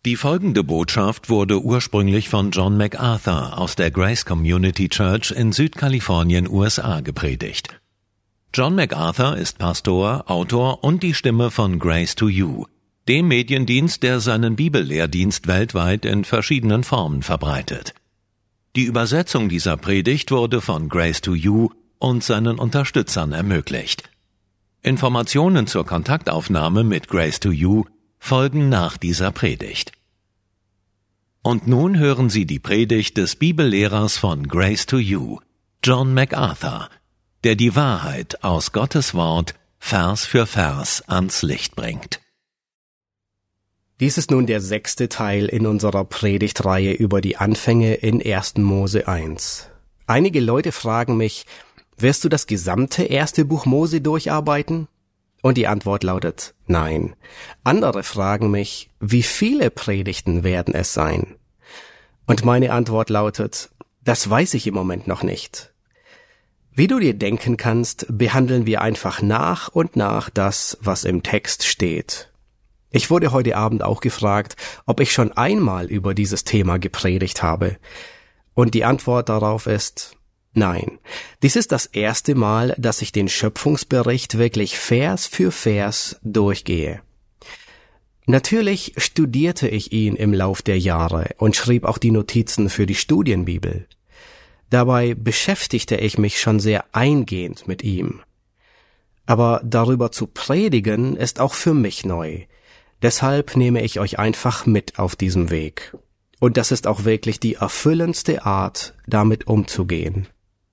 Die folgende Botschaft wurde ursprünglich von John MacArthur aus der Grace Community Church in Südkalifornien, USA, gepredigt. John MacArthur ist Pastor, Autor und die Stimme von Grace to You, dem Mediendienst, der seinen Bibellehrdienst weltweit in verschiedenen Formen verbreitet. Die Übersetzung dieser Predigt wurde von Grace to You und seinen Unterstützern ermöglicht. Informationen zur Kontaktaufnahme mit Grace to You folgen nach dieser Predigt. Und nun hören Sie die Predigt des Bibellehrers von Grace to You, John MacArthur, der die Wahrheit aus Gottes Wort Vers für Vers ans Licht bringt. Dies ist nun der 6. Teil in unserer Predigtreihe über die Anfänge in 1. Mose 1. Einige Leute fragen mich, wirst du das gesamte 1. Buch Mose durcharbeiten? Und die Antwort lautet nein. Andere fragen mich, wie viele Predigten werden es sein? Und meine Antwort lautet, das weiß ich im Moment noch nicht. Wie du dir denken kannst, behandeln wir einfach nach und nach das, was im Text steht. Ich wurde heute Abend auch gefragt, ob ich schon einmal über dieses Thema gepredigt habe. Und die Antwort darauf ist nein. Dies ist das erste Mal, dass ich den Schöpfungsbericht wirklich Vers für Vers durchgehe. Natürlich studierte ich ihn im Lauf der Jahre und schrieb auch die Notizen für die Studienbibel. Dabei beschäftigte ich mich schon sehr eingehend mit ihm. Aber darüber zu predigen ist auch für mich neu. Deshalb nehme ich euch einfach mit auf diesem Weg. Und das ist auch wirklich die erfüllendste Art, damit umzugehen.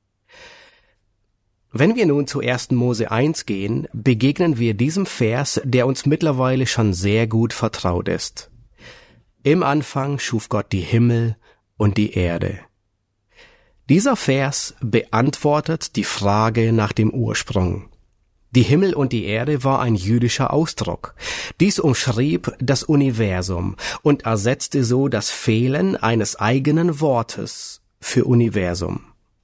Wenn wir nun zu 1. Mose 1 gehen, begegnen wir diesem Vers, der uns mittlerweile schon sehr gut vertraut ist. Im Anfang schuf Gott die Himmel und die Erde. Dieser Vers beantwortet die Frage nach dem Ursprung. Die Himmel und die Erde war ein jüdischer Ausdruck. Dies umschrieb das Universum und ersetzte so das Fehlen eines eigenen Wortes für Universum.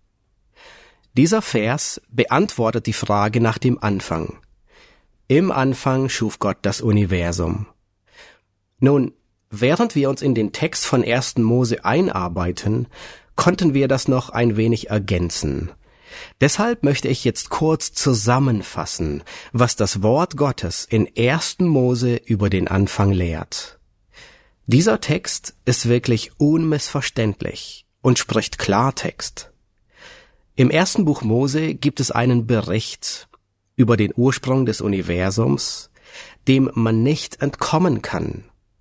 Dieser Vers beantwortet die Frage nach dem Anfang. Im Anfang schuf Gott das Universum. Nun, während wir uns in den Text von 1. Mose einarbeiten, konnten wir das noch ein wenig ergänzen. Deshalb möchte ich jetzt kurz zusammenfassen, was das Wort Gottes in 1. Mose über den Anfang lehrt. Dieser Text ist wirklich unmissverständlich und spricht Klartext. Im 1. Buch Mose gibt es einen Bericht über den Ursprung des Universums, dem man nicht entkommen kann.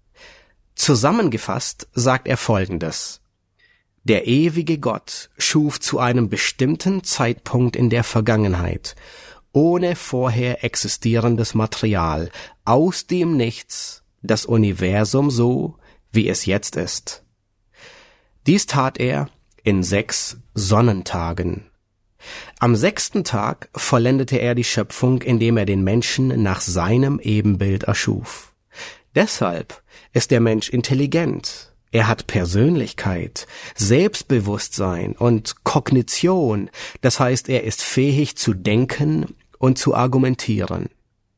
Zusammengefasst sagt er Folgendes: Der ewige Gott schuf zu einem bestimmten Zeitpunkt in der Vergangenheit, ohne vorher existierendes Material, aus dem Nichts, das Universum so, wie es jetzt ist. Dies tat er in 6 Sonnentagen. Am 6. Tag vollendete er die Schöpfung, indem er den Menschen nach seinem Ebenbild erschuf. Deshalb ist der Mensch intelligent. Er hat Persönlichkeit, Selbstbewusstsein und Kognition, das heißt, er ist fähig zu denken und zu argumentieren.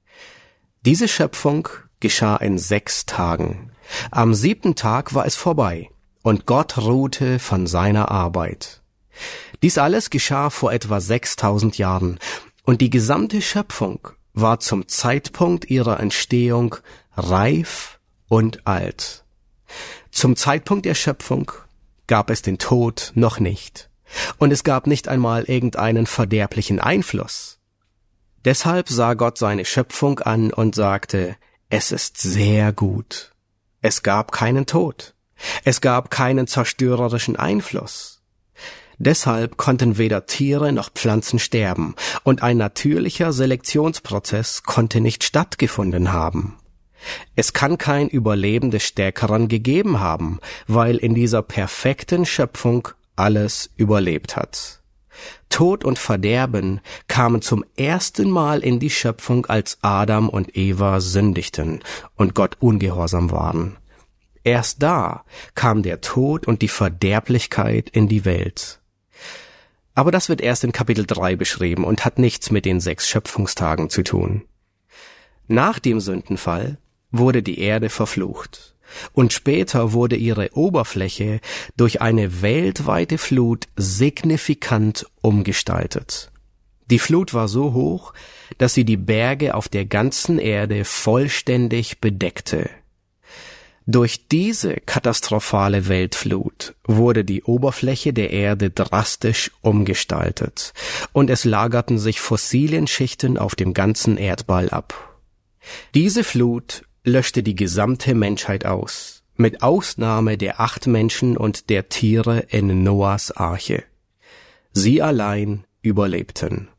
Diese Schöpfung geschah in 6 Tagen. Am 7. Tag war es vorbei und Gott ruhte von seiner Arbeit. Dies alles geschah vor etwa 6000 Jahren und die gesamte Schöpfung war zum Zeitpunkt ihrer Entstehung reif und alt. Zum Zeitpunkt der Schöpfung gab es den Tod noch nicht und es gab nicht einmal irgendeinen verderblichen Einfluss. Deshalb sah Gott seine Schöpfung an und sagte, es ist sehr gut. Es gab keinen Tod. Es gab keinen zerstörerischen Einfluss. Deshalb konnten weder Tiere noch Pflanzen sterben und ein natürlicher Selektionsprozess konnte nicht stattgefunden haben. Es kann kein Überleben des Stärkeren gegeben haben, weil in dieser perfekten Schöpfung alles überlebt hat. Tod und Verderben kamen zum ersten Mal in die Schöpfung, als Adam und Eva sündigten und Gott ungehorsam waren. Erst da kam der Tod und die Verderblichkeit in die Welt. Aber das wird erst in Kapitel 3 beschrieben und hat nichts mit den 6 Schöpfungstagen zu tun. Nach dem Sündenfall wurde die Erde verflucht. und später wurde ihre Oberfläche durch eine weltweite Flut signifikant umgestaltet. Die Flut war so hoch, dass sie die Berge auf der ganzen Erde vollständig bedeckte. Durch diese katastrophale Weltflut wurde die Oberfläche der Erde drastisch umgestaltet und es lagerten sich Fossilienschichten auf dem ganzen Erdball ab. Diese Flut löschte die gesamte Menschheit aus, mit Ausnahme der 8 Menschen und der Tiere in Noahs Arche. Sie allein überlebten.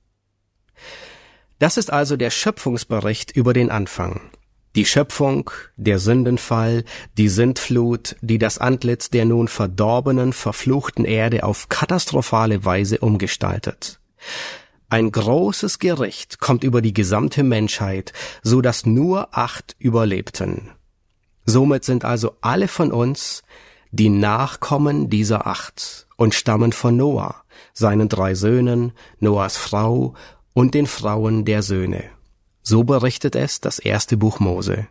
Das ist also der Schöpfungsbericht über den Anfang. Die Schöpfung, der Sündenfall, die Sintflut, die das Antlitz der nun verdorbenen, verfluchten Erde auf katastrophale Weise umgestaltet. Ein großes Gericht kommt über die gesamte Menschheit, so dass nur 8 überlebten. Somit sind also alle von uns die Nachkommen dieser 8 und stammen von Noah, seinen 3 Söhnen, Noahs Frau und den Frauen der Söhne. So berichtet es das 1. Buch Mose.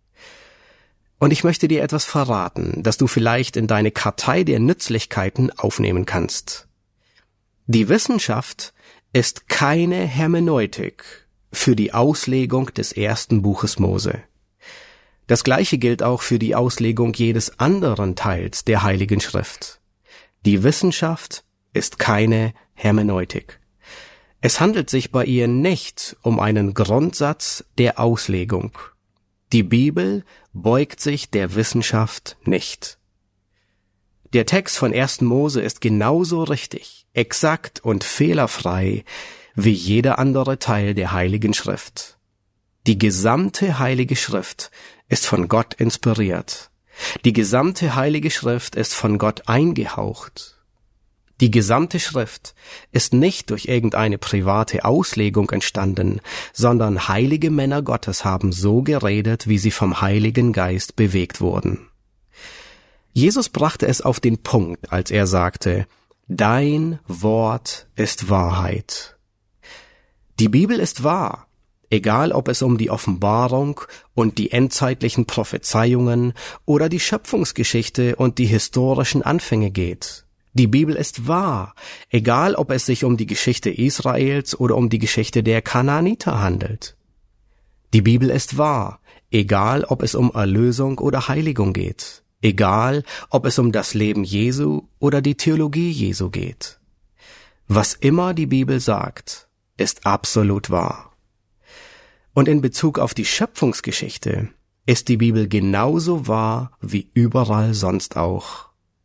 Und ich möchte dir etwas verraten, das du vielleicht in deine Kartei der Nützlichkeiten aufnehmen kannst. Die Wissenschaft ist keine Hermeneutik für die Auslegung des 1. Buches Mose. Das Gleiche gilt auch für die Auslegung jedes anderen Teils der Heiligen Schrift. Die Wissenschaft ist keine Hermeneutik. Es handelt sich bei ihr nicht um einen Grundsatz der Auslegung. Die Bibel beugt sich der Wissenschaft nicht. Der Text von 1. Mose ist genauso richtig, exakt und fehlerfrei wie jeder andere Teil der Heiligen Schrift. Die gesamte Heilige Schrift ist von Gott inspiriert. Die gesamte Heilige Schrift ist von Gott eingehaucht. Die gesamte Schrift ist nicht durch irgendeine private Auslegung entstanden, sondern heilige Männer Gottes haben so geredet, wie sie vom Heiligen Geist bewegt wurden. Jesus brachte es auf den Punkt, als er sagte, Dein Wort ist Wahrheit. Die Bibel ist wahr, egal ob es um die Offenbarung und die endzeitlichen Prophezeiungen oder die Schöpfungsgeschichte und die historischen Anfänge geht. Die Bibel ist wahr, egal ob es sich um die Geschichte Israels oder um die Geschichte der Kanaaniter handelt. Die Bibel ist wahr, egal ob es um Erlösung oder Heiligung geht, egal ob es um das Leben Jesu oder die Theologie Jesu geht. Was immer die Bibel sagt, ist absolut wahr. Und in Bezug auf die Schöpfungsgeschichte ist die Bibel genauso wahr wie überall sonst auch.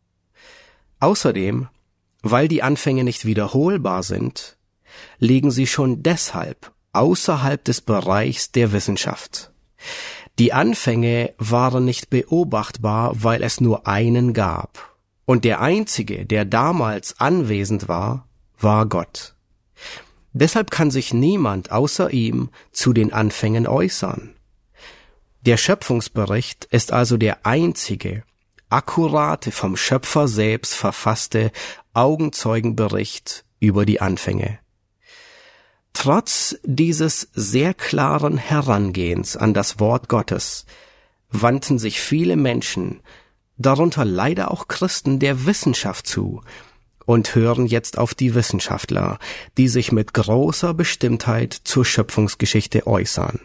Außerdem, weil die Anfänge nicht wiederholbar sind, liegen sie schon deshalb außerhalb des Bereichs der Wissenschaft. Die Anfänge waren nicht beobachtbar, weil es nur einen gab. Und der Einzige, der damals anwesend war, war Gott. Deshalb kann sich niemand außer ihm zu den Anfängen äußern. Der Schöpfungsbericht ist also der einzige, akkurate, vom Schöpfer selbst verfasste Augenzeugenbericht über die Anfänge. Trotz dieses sehr klaren Herangehens an das Wort Gottes wandten sich viele Menschen, darunter leider auch Christen, der Wissenschaft zu und hören jetzt auf die Wissenschaftler, die sich mit großer Bestimmtheit zur Schöpfungsgeschichte äußern.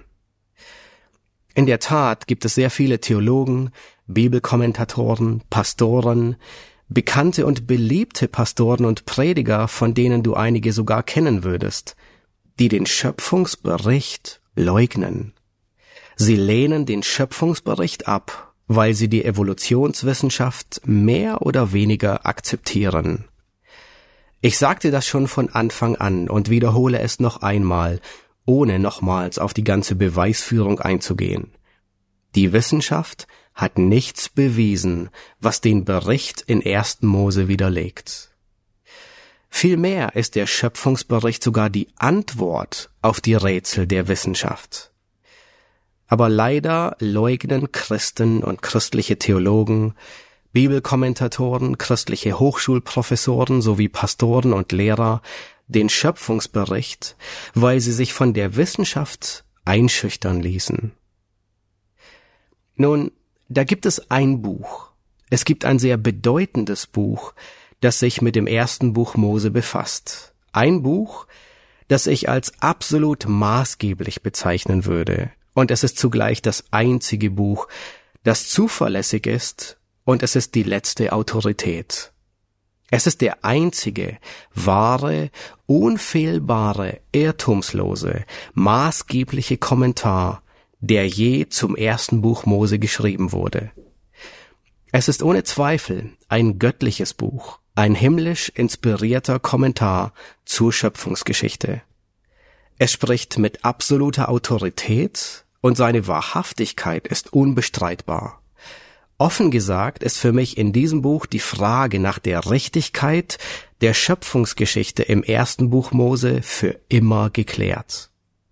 In der Tat gibt es sehr viele Theologen, Bibelkommentatoren, Pastoren, bekannte und beliebte Pastoren und Prediger, von denen du einige sogar kennen würdest, die den Schöpfungsbericht leugnen. Sie lehnen den Schöpfungsbericht ab, weil sie die Evolutionswissenschaft mehr oder weniger akzeptieren. Ich sagte das schon von Anfang an und wiederhole es noch einmal, ohne nochmals auf die ganze Beweisführung einzugehen. Die Wissenschaft hat nichts bewiesen, was den Bericht in 1. Mose widerlegt. Vielmehr ist der Schöpfungsbericht sogar die Antwort auf die Rätsel der Wissenschaft. Aber leider leugnen Christen und christliche Theologen, Bibelkommentatoren, christliche Hochschulprofessoren sowie Pastoren und Lehrer den Schöpfungsbericht, weil sie sich von der Wissenschaft einschüchtern ließen. Nun, Da gibt es ein Buch. Es gibt ein sehr bedeutendes Buch, das sich mit dem ersten Buch Mose befasst. Ein Buch, das ich als absolut maßgeblich bezeichnen würde. Und es ist zugleich das einzige Buch, das zuverlässig ist, und es ist die letzte Autorität. Es ist der einzige, wahre, unfehlbare, irrtumslose, maßgebliche Kommentar, der je zum ersten Buch Mose geschrieben wurde. Es ist ohne Zweifel ein göttliches Buch, ein himmlisch inspirierter Kommentar zur Schöpfungsgeschichte. Es spricht mit absoluter Autorität und seine Wahrhaftigkeit ist unbestreitbar. Offen gesagt ist für mich in diesem Buch die Frage nach der Richtigkeit der Schöpfungsgeschichte im ersten Buch Mose für immer geklärt.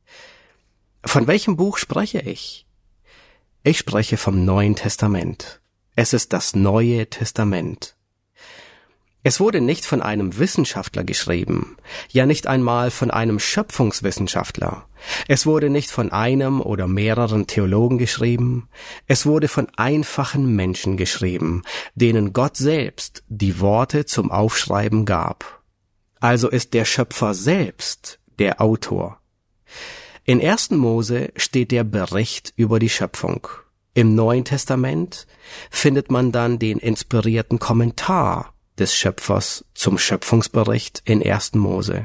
Von welchem Buch spreche ich? Ich spreche vom Neuen Testament. Es ist das Neue Testament. Es wurde nicht von einem Wissenschaftler geschrieben, ja nicht einmal von einem Schöpfungswissenschaftler. Es wurde nicht von einem oder mehreren Theologen geschrieben. Es wurde von einfachen Menschen geschrieben, denen Gott selbst die Worte zum Aufschreiben gab. Also ist der Schöpfer selbst der Autor. In 1. Mose steht der Bericht über die Schöpfung. Im Neuen Testament findet man dann den inspirierten Kommentar des Schöpfers zum Schöpfungsbericht in 1. Mose.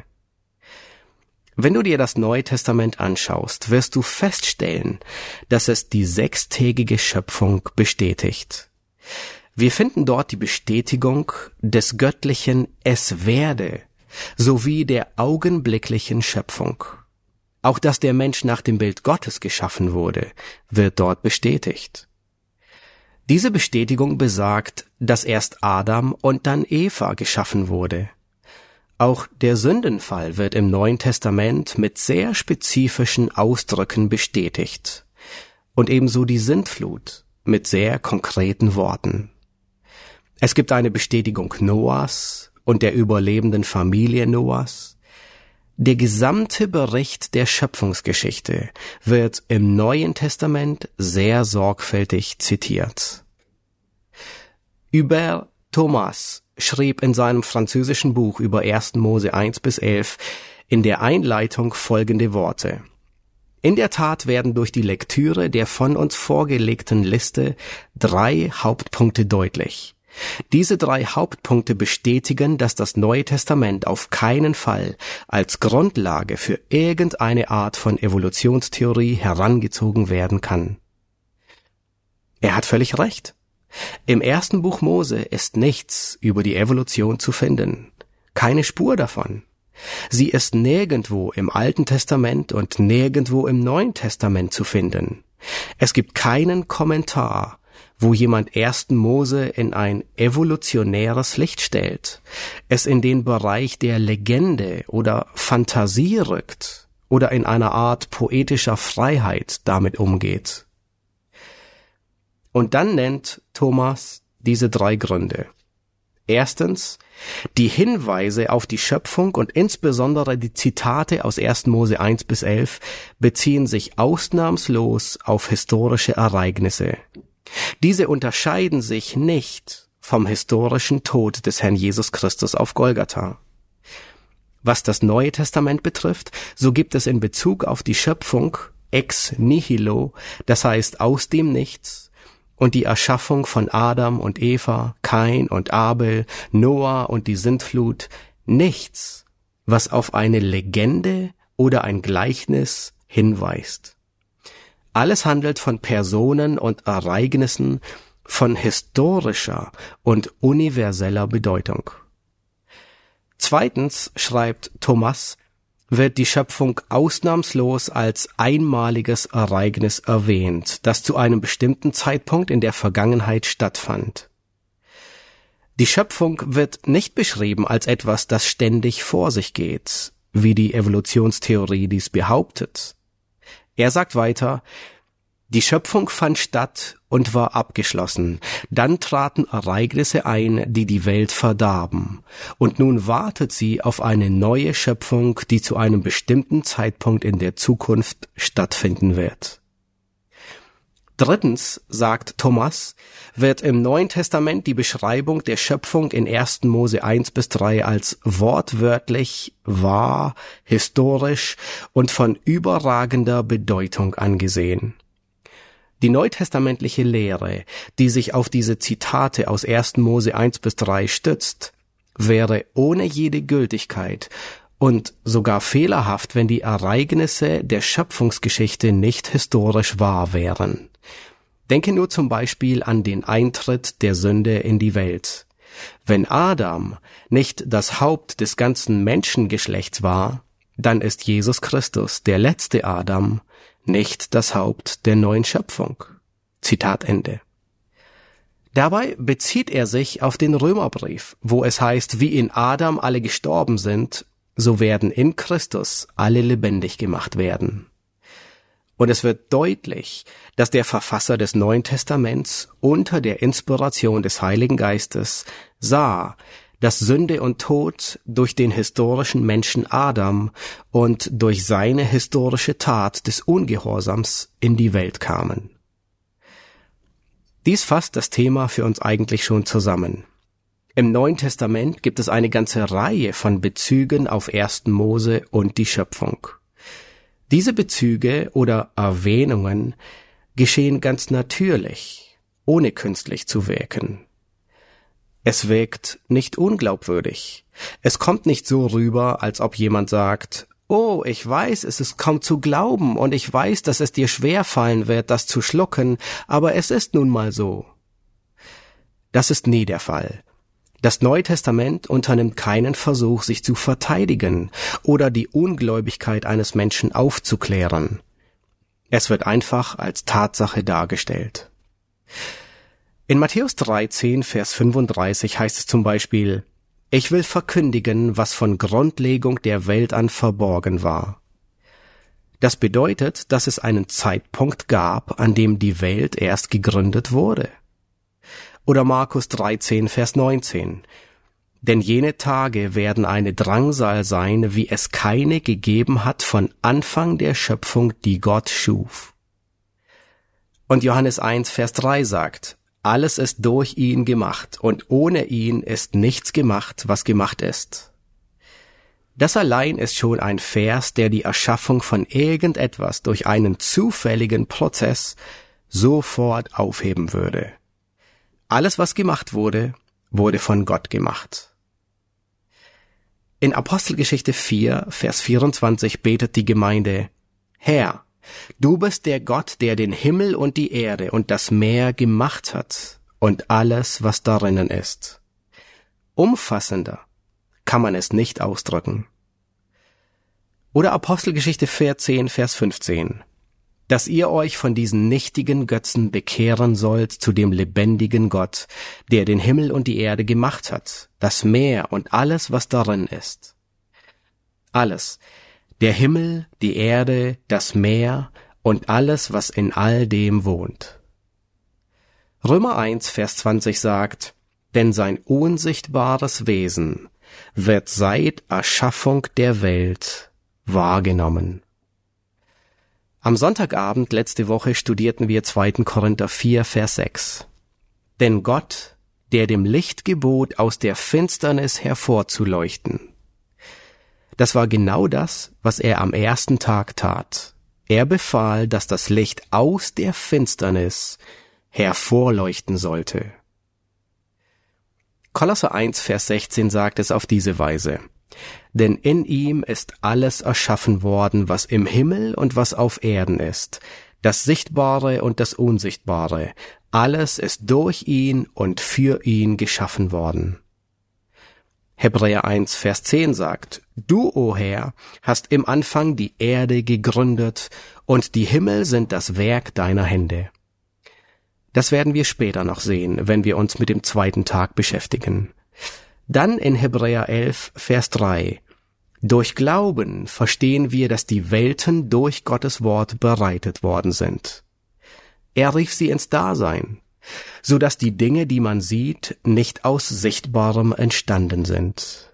Wenn du dir das Neue Testament anschaust, wirst du feststellen, dass es die 6-tägige Schöpfung bestätigt. Wir finden dort die Bestätigung des göttlichen Es werde sowie der augenblicklichen Schöpfung. Auch dass der Mensch nach dem Bild Gottes geschaffen wurde, wird dort bestätigt. Diese Bestätigung besagt, dass erst Adam und dann Eva geschaffen wurde. Auch der Sündenfall wird im Neuen Testament mit sehr spezifischen Ausdrücken bestätigt. Und ebenso die Sintflut mit sehr konkreten Worten. Es gibt eine Bestätigung Noahs und der überlebenden Familie Noahs. Der gesamte Bericht der Schöpfungsgeschichte wird im Neuen Testament sehr sorgfältig zitiert. Hubert Thomas schrieb in seinem französischen Buch über 1. Mose 1-11 in der Einleitung folgende Worte. In der Tat werden durch die Lektüre der von uns vorgelegten Liste 3 Hauptpunkte deutlich. Diese 3 Hauptpunkte bestätigen, dass das Neue Testament auf keinen Fall als Grundlage für irgendeine Art von Evolutionstheorie herangezogen werden kann. Er hat völlig recht. Im 1. Buch Mose ist nichts über die Evolution zu finden. Keine Spur davon. Sie ist nirgendwo im Alten Testament und nirgendwo im Neuen Testament zu finden. Es gibt keinen Kommentar, wo jemand 1. Mose in ein evolutionäres Licht stellt, es in den Bereich der Legende oder Fantasie rückt oder in einer Art poetischer Freiheit damit umgeht. Und dann nennt Thomas diese 3 Gründe. Erstens, die Hinweise auf die Schöpfung und insbesondere die Zitate aus 1. Mose 1-11 beziehen sich ausnahmslos auf historische Ereignisse. Diese unterscheiden sich nicht vom historischen Tod des Herrn Jesus Christus auf Golgatha. Was das Neue Testament betrifft, so gibt es in Bezug auf die Schöpfung ex nihilo, das heißt aus dem Nichts, und die Erschaffung von Adam und Eva, Kain und Abel, Noah und die Sintflut, nichts, was auf eine Legende oder ein Gleichnis hinweist. Alles handelt von Personen und Ereignissen von historischer und universeller Bedeutung. Zweitens, schreibt Thomas, wird die Schöpfung ausnahmslos als einmaliges Ereignis erwähnt, das zu einem bestimmten Zeitpunkt in der Vergangenheit stattfand. Die Schöpfung wird nicht beschrieben als etwas, das ständig vor sich geht, wie die Evolutionstheorie dies behauptet. Er sagt weiter, die Schöpfung fand statt und war abgeschlossen. Dann traten Ereignisse ein, die die Welt verdarben. Und nun wartet sie auf eine neue Schöpfung, die zu einem bestimmten Zeitpunkt in der Zukunft stattfinden wird. Drittens, sagt Thomas, wird im Neuen Testament die Beschreibung der Schöpfung in 1. Mose 1-3 als wortwörtlich, wahr, historisch und von überragender Bedeutung angesehen. Die neutestamentliche Lehre, die sich auf diese Zitate aus 1. Mose 1-3 stützt, wäre ohne jede Gültigkeit und sogar fehlerhaft, wenn die Ereignisse der Schöpfungsgeschichte nicht historisch wahr wären. Denke nur zum Beispiel an den Eintritt der Sünde in die Welt. Wenn Adam nicht das Haupt des ganzen Menschengeschlechts war, dann ist Jesus Christus, der letzte Adam, nicht das Haupt der neuen Schöpfung. Zitat Ende. Dabei bezieht er sich auf den Römerbrief, wo es heißt, wie in Adam alle gestorben sind, so werden in Christus alle lebendig gemacht werden. Und es wird deutlich, dass der Verfasser des Neuen Testaments unter der Inspiration des Heiligen Geistes sah, dass Sünde und Tod durch den historischen Menschen Adam und durch seine historische Tat des Ungehorsams in die Welt kamen. Dies fasst das Thema für uns eigentlich schon zusammen. Im Neuen Testament gibt es eine ganze Reihe von Bezügen auf 1. Mose und die Schöpfung. Diese Bezüge oder Erwähnungen geschehen ganz natürlich, ohne künstlich zu wirken. Es wirkt nicht unglaubwürdig. Es kommt nicht so rüber, als ob jemand sagt, oh, ich weiß, es ist kaum zu glauben und ich weiß, dass es dir schwerfallen wird, das zu schlucken, aber es ist nun mal so. Das ist nie der Fall. Das Neue Testament unternimmt keinen Versuch, sich zu verteidigen oder die Ungläubigkeit eines Menschen aufzuklären. Es wird einfach als Tatsache dargestellt. In Matthäus 13, Vers 35 heißt es zum Beispiel, ich will verkündigen, was von Grundlegung der Welt an verborgen war. Das bedeutet, dass es einen Zeitpunkt gab, an dem die Welt erst gegründet wurde. Oder Markus 13, Vers 19. Denn jene Tage werden eine Drangsal sein, wie es keine gegeben hat von Anfang der Schöpfung, die Gott schuf. Und Johannes 1, Vers 3 sagt, alles ist durch ihn gemacht, und ohne ihn ist nichts gemacht, was gemacht ist. Das allein ist schon ein Vers, der die Erschaffung von irgendetwas durch einen zufälligen Prozess sofort aufheben würde. Alles, was gemacht wurde, wurde von Gott gemacht. In Apostelgeschichte 4, Vers 24 betet die Gemeinde, Herr, du bist der Gott, der den Himmel und die Erde und das Meer gemacht hat und alles, was darinnen ist. Umfassender kann man es nicht ausdrücken. Oder Apostelgeschichte 14, Vers 15. Dass ihr euch von diesen nichtigen Götzen bekehren sollt zu dem lebendigen Gott, der den Himmel und die Erde gemacht hat, das Meer und alles, was darin ist. Alles, der Himmel, die Erde, das Meer und alles, was in all dem wohnt. Römer 1, Vers 20 sagt, denn sein unsichtbares Wesen wird seit Erschaffung der Welt wahrgenommen. Am Sonntagabend letzte Woche studierten wir 2. Korinther 4, Vers 6. Denn Gott, der dem Licht gebot, aus der Finsternis hervorzuleuchten. Das war genau das, was er am ersten Tag tat. Er befahl, dass das Licht aus der Finsternis hervorleuchten sollte. Kolosser 1, Vers 16 sagt es auf diese Weise. Denn in ihm ist alles erschaffen worden, was im Himmel und was auf Erden ist, das Sichtbare und das Unsichtbare. Alles ist durch ihn und für ihn geschaffen worden. Hebräer 1, Vers 10 sagt, Du, o Herr, hast im Anfang die Erde gegründet, und die Himmel sind das Werk deiner Hände. Das werden wir später noch sehen, wenn wir uns mit dem zweiten Tag beschäftigen. Dann in Hebräer 11, Vers 3. Durch Glauben verstehen wir, dass die Welten durch Gottes Wort bereitet worden sind. Er rief sie ins Dasein, so dass die Dinge, die man sieht, nicht aus Sichtbarem entstanden sind.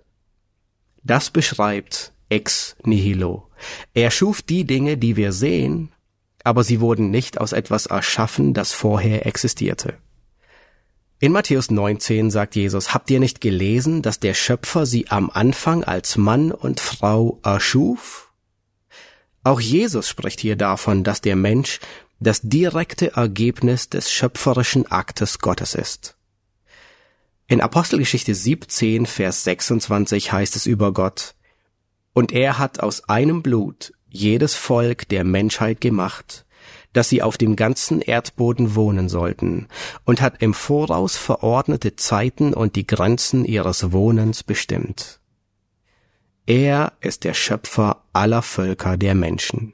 Das beschreibt ex nihilo. Er schuf die Dinge, die wir sehen, aber sie wurden nicht aus etwas erschaffen, das vorher existierte. In Matthäus 19 sagt Jesus, habt ihr nicht gelesen, dass der Schöpfer sie am Anfang als Mann und Frau erschuf? Auch Jesus spricht hier davon, dass der Mensch das direkte Ergebnis des schöpferischen Aktes Gottes ist. In Apostelgeschichte 17, Vers 26 heißt es über Gott, und er hat aus einem Blut jedes Volk der Menschheit gemacht, dass sie auf dem ganzen Erdboden wohnen sollten, und hat im Voraus verordnete Zeiten und die Grenzen ihres Wohnens bestimmt. Er ist der Schöpfer aller Völker der Menschen.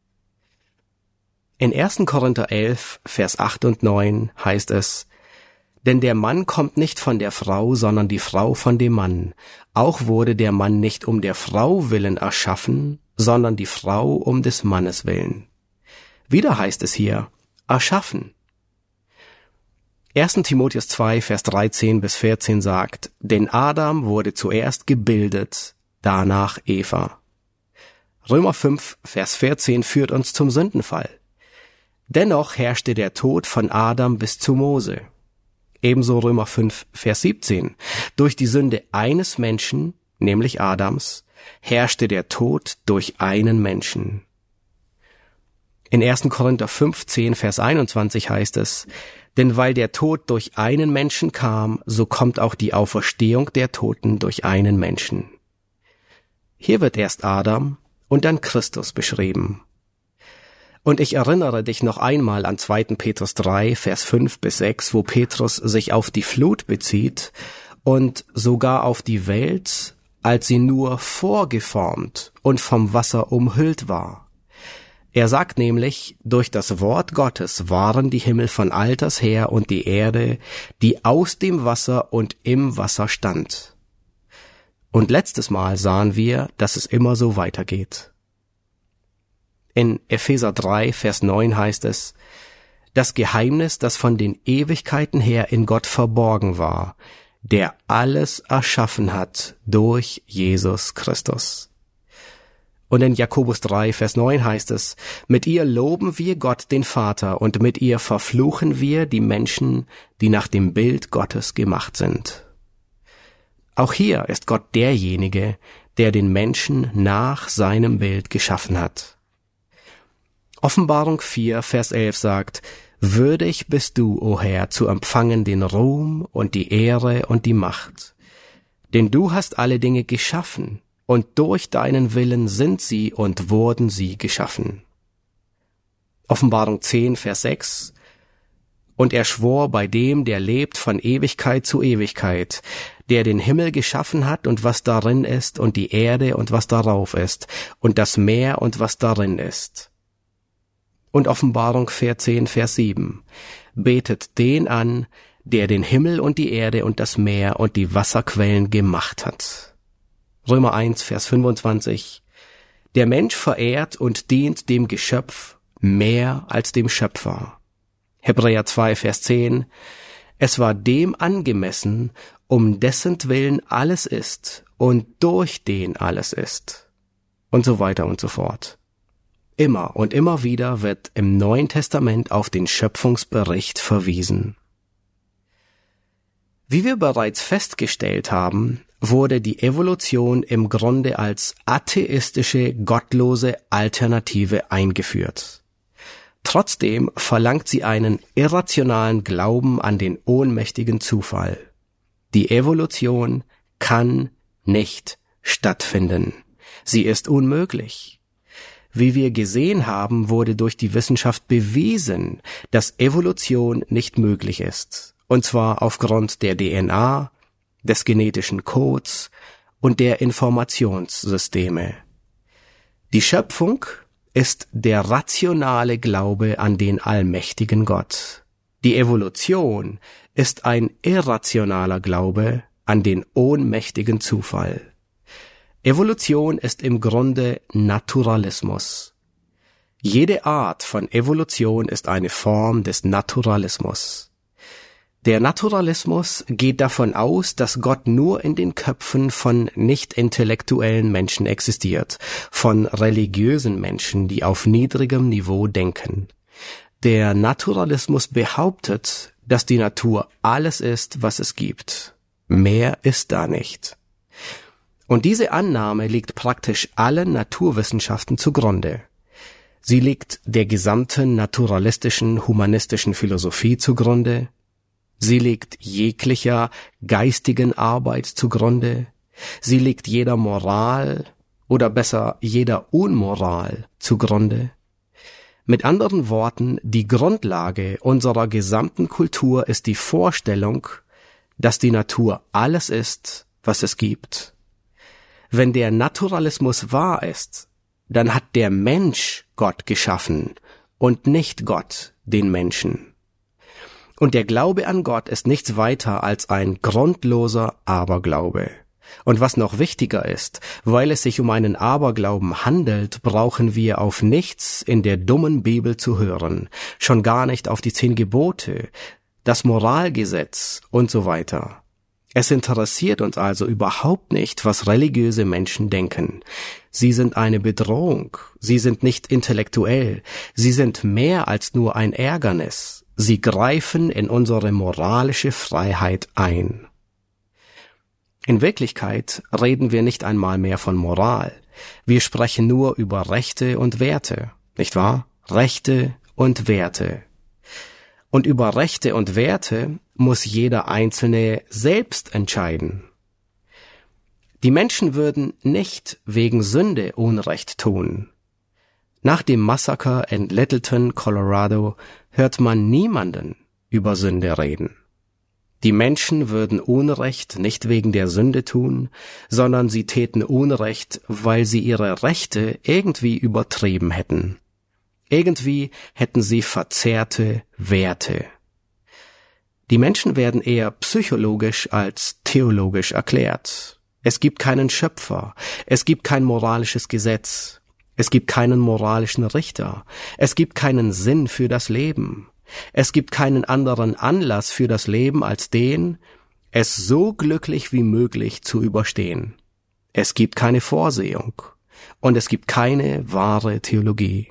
In 1. Korinther 11, Vers 8 und 9 heißt es, denn der Mann kommt nicht von der Frau, sondern die Frau von dem Mann. Auch wurde der Mann nicht um der Frau willen erschaffen, sondern die Frau um des Mannes willen. Wieder heißt es hier, erschaffen. 1. Timotheus 2, Vers 13 bis 14 sagt, denn Adam wurde zuerst gebildet, danach Eva. Römer 5, Vers 14 führt uns zum Sündenfall. Dennoch herrschte der Tod von Adam bis zu Mose. Ebenso Römer 5, Vers 17. Durch die Sünde eines Menschen, nämlich Adams, herrschte der Tod durch einen Menschen. In 1. Korinther 15, Vers 21 heißt es, denn weil der Tod durch einen Menschen kam, so kommt auch die Auferstehung der Toten durch einen Menschen. Hier wird erst Adam und dann Christus beschrieben. Und ich erinnere dich noch einmal an 2. Petrus 3, Vers 5 bis 6, wo Petrus sich auf die Flut bezieht und sogar auf die Welt, als sie nur vorgeformt und vom Wasser umhüllt war. Er sagt nämlich, durch das Wort Gottes waren die Himmel von alters her und die Erde, die aus dem Wasser und im Wasser stand. Und letztes Mal sahen wir, dass es immer so weitergeht. In Epheser 3, Vers 9 heißt es, das Geheimnis, das von den Ewigkeiten her in Gott verborgen war, der alles erschaffen hat durch Jesus Christus. Und in Jakobus 3, Vers 9 heißt es, mit ihr loben wir Gott, den Vater, und mit ihr verfluchen wir die Menschen, die nach dem Bild Gottes gemacht sind. Auch hier ist Gott derjenige, der den Menschen nach seinem Bild geschaffen hat. Offenbarung 4, Vers 11 sagt, würdig bist du, o Herr, zu empfangen den Ruhm und die Ehre und die Macht. Denn du hast alle Dinge geschaffen, und durch deinen Willen sind sie und wurden sie geschaffen. Offenbarung 10, Vers 6, und er schwor bei dem, der lebt von Ewigkeit zu Ewigkeit, der den Himmel geschaffen hat und was darin ist, und die Erde und was darauf ist, und das Meer und was darin ist. Und Offenbarung 14, Vers 7. Betet den an, der den Himmel und die Erde und das Meer und die Wasserquellen gemacht hat. Römer 1, Vers 25. Der Mensch verehrt und dient dem Geschöpf mehr als dem Schöpfer. Hebräer 2, Vers 10. Es war dem angemessen, um dessentwillen alles ist und durch den alles ist. Und so weiter und so fort. Immer und immer wieder wird im Neuen Testament auf den Schöpfungsbericht verwiesen. Wie wir bereits festgestellt haben, wurde die Evolution im Grunde als atheistische, gottlose Alternative eingeführt. Trotzdem verlangt sie einen irrationalen Glauben an den ohnmächtigen Zufall. Die Evolution kann nicht stattfinden. Sie ist unmöglich. Wie wir gesehen haben, wurde durch die Wissenschaft bewiesen, dass Evolution nicht möglich ist. Und zwar aufgrund der DNA, des genetischen Codes und der Informationssysteme. Die Schöpfung ist der rationale Glaube an den allmächtigen Gott. Die Evolution ist ein irrationaler Glaube an den ohnmächtigen Zufall. Evolution ist im Grunde Naturalismus. Jede Art von Evolution ist eine Form des Naturalismus. Der Naturalismus geht davon aus, dass Gott nur in den Köpfen von nicht-intellektuellen Menschen existiert, von religiösen Menschen, die auf niedrigem Niveau denken. Der Naturalismus behauptet, dass die Natur alles ist, was es gibt. Mehr ist da nicht. Und diese Annahme liegt praktisch allen Naturwissenschaften zugrunde. Sie liegt der gesamten naturalistischen, humanistischen Philosophie zugrunde. Sie liegt jeglicher geistigen Arbeit zugrunde. Sie liegt jeder Moral oder besser jeder Unmoral zugrunde. Mit anderen Worten, die Grundlage unserer gesamten Kultur ist die Vorstellung, dass die Natur alles ist, was es gibt. Wenn der Naturalismus wahr ist, dann hat der Mensch Gott geschaffen und nicht Gott den Menschen. Und der Glaube an Gott ist nichts weiter als ein grundloser Aberglaube. Und was noch wichtiger ist, weil es sich um einen Aberglauben handelt, brauchen wir auf nichts in der dummen Bibel zu hören, schon gar nicht auf die 10 Gebote, das Moralgesetz und so weiter. Es interessiert uns also überhaupt nicht, was religiöse Menschen denken. Sie sind eine Bedrohung, sie sind nicht intellektuell, sie sind mehr als nur ein Ärgernis. Sie greifen in unsere moralische Freiheit ein. In Wirklichkeit reden wir nicht einmal mehr von Moral. Wir sprechen nur über Rechte und Werte, nicht wahr? Rechte und Werte. Und über Rechte und Werte muss jeder Einzelne selbst entscheiden. Die Menschen würden nicht wegen Sünde Unrecht tun. Nach dem Massaker in Littleton, Colorado, hört man niemanden über Sünde reden. Die Menschen würden Unrecht nicht wegen der Sünde tun, sondern sie täten Unrecht, weil sie ihre Rechte irgendwie übertrieben hätten. Irgendwie hätten sie verzerrte Werte. Die Menschen werden eher psychologisch als theologisch erklärt. Es gibt keinen Schöpfer, es gibt kein moralisches Gesetz, es gibt keinen moralischen Richter, es gibt keinen Sinn für das Leben, es gibt keinen anderen Anlass für das Leben als den, es so glücklich wie möglich zu überstehen. Es gibt keine Vorsehung und es gibt keine wahre Theologie.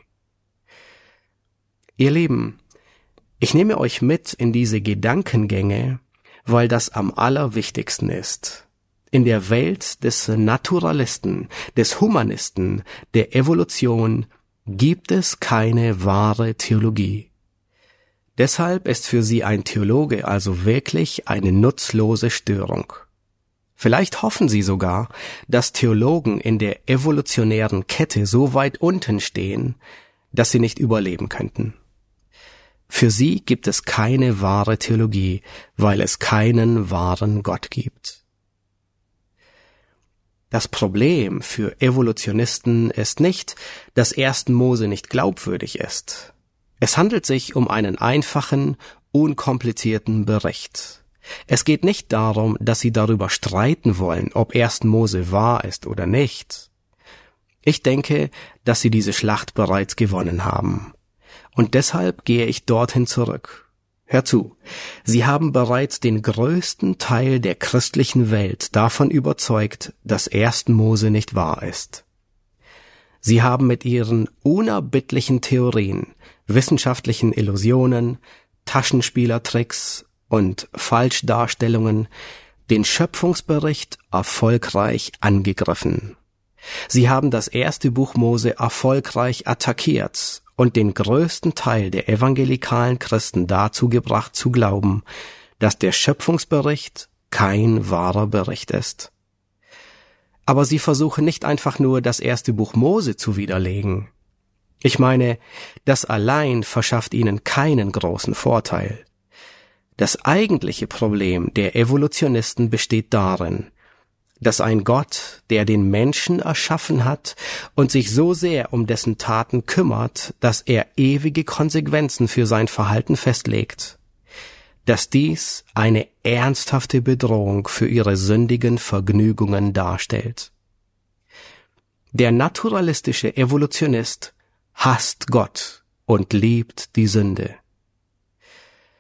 Ihr Lieben, ich nehme euch mit in diese Gedankengänge, weil das am allerwichtigsten ist. In der Welt des Naturalisten, des Humanisten, der Evolution gibt es keine wahre Theologie. Deshalb ist für sie ein Theologe also wirklich eine nutzlose Störung. Vielleicht hoffen sie sogar, dass Theologen in der evolutionären Kette so weit unten stehen, dass sie nicht überleben könnten. Für sie gibt es keine wahre Theologie, weil es keinen wahren Gott gibt. Das Problem für Evolutionisten ist nicht, dass 1. Mose nicht glaubwürdig ist. Es handelt sich um einen einfachen, unkomplizierten Bericht. Es geht nicht darum, dass sie darüber streiten wollen, ob 1. Mose wahr ist oder nicht. Ich denke, dass sie diese Schlacht bereits gewonnen haben. Und deshalb gehe ich dorthin zurück. Hör zu, sie haben bereits den größten Teil der christlichen Welt davon überzeugt, dass 1. Mose nicht wahr ist. Sie haben mit ihren unerbittlichen Theorien, wissenschaftlichen Illusionen, Taschenspielertricks und Falschdarstellungen den Schöpfungsbericht erfolgreich angegriffen. Sie haben das 1. Buch Mose erfolgreich attackiert und den größten Teil der evangelikalen Christen dazu gebracht zu glauben, dass der Schöpfungsbericht kein wahrer Bericht ist. Aber sie versuchen nicht einfach nur das 1. Buch Mose zu widerlegen. Ich meine, das allein verschafft ihnen keinen großen Vorteil. Das eigentliche Problem der Evolutionisten besteht darin, dass ein Gott, der den Menschen erschaffen hat und sich so sehr um dessen Taten kümmert, dass er ewige Konsequenzen für sein Verhalten festlegt, dass dies eine ernsthafte Bedrohung für ihre sündigen Vergnügungen darstellt. Der naturalistische Evolutionist hasst Gott und liebt die Sünde.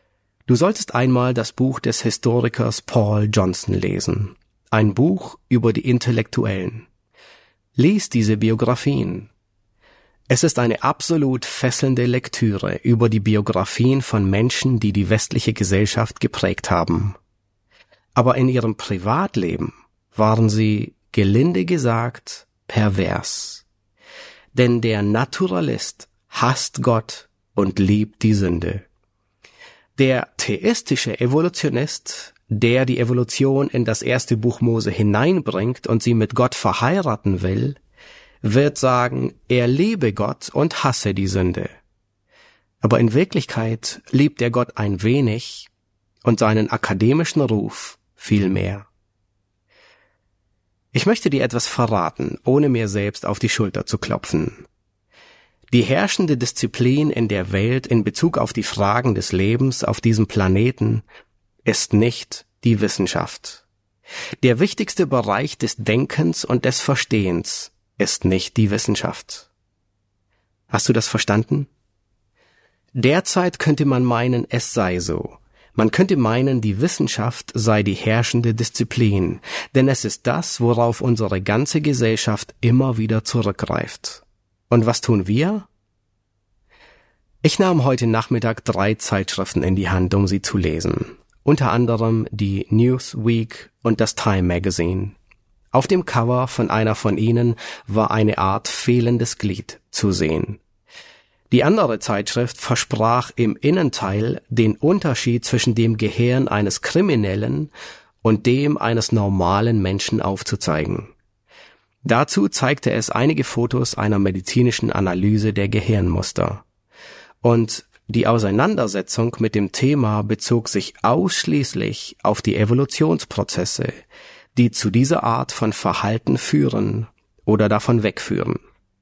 Du solltest einmal das Buch des Historikers Paul Johnson lesen. Ein Buch über die Intellektuellen. Lies diese Biografien. Es ist eine absolut fesselnde Lektüre über die Biografien von Menschen, die die westliche Gesellschaft geprägt haben. Aber in ihrem Privatleben waren sie, gelinde gesagt, pervers. Denn der Naturalist hasst Gott und liebt die Sünde. Der theistische Evolutionist, der die Evolution in das erste Buch Mose hineinbringt und sie mit Gott verheiraten will, wird sagen, er liebe Gott und hasse die Sünde. Aber in Wirklichkeit liebt er Gott ein wenig und seinen akademischen Ruf viel mehr. Ich möchte dir etwas verraten, ohne mir selbst auf die Schulter zu klopfen. Die herrschende Disziplin in der Welt in Bezug auf die Fragen des Lebens auf diesem Planeten ist nicht die Wissenschaft. Der wichtigste Bereich des Denkens und des Verstehens ist nicht die Wissenschaft. Hast du das verstanden? Derzeit könnte man meinen, es sei so. Man könnte meinen, die Wissenschaft sei die herrschende Disziplin, denn es ist das, worauf unsere ganze Gesellschaft immer wieder zurückgreift. Und was tun wir? Ich nahm heute Nachmittag 3 Zeitschriften in die Hand, um sie zu lesen. Unter anderem die Newsweek und das Time Magazine. Auf dem Cover von einer von ihnen war eine Art fehlendes Glied zu sehen. Die andere Zeitschrift versprach im Innenteil den Unterschied zwischen dem Gehirn eines Kriminellen und dem eines normalen Menschen aufzuzeigen. Dazu zeigte es einige Fotos einer medizinischen Analyse der Gehirnmuster. Und die Auseinandersetzung mit dem Thema bezog sich ausschließlich auf die Evolutionsprozesse, die zu dieser Art von Verhalten führen oder davon wegführen.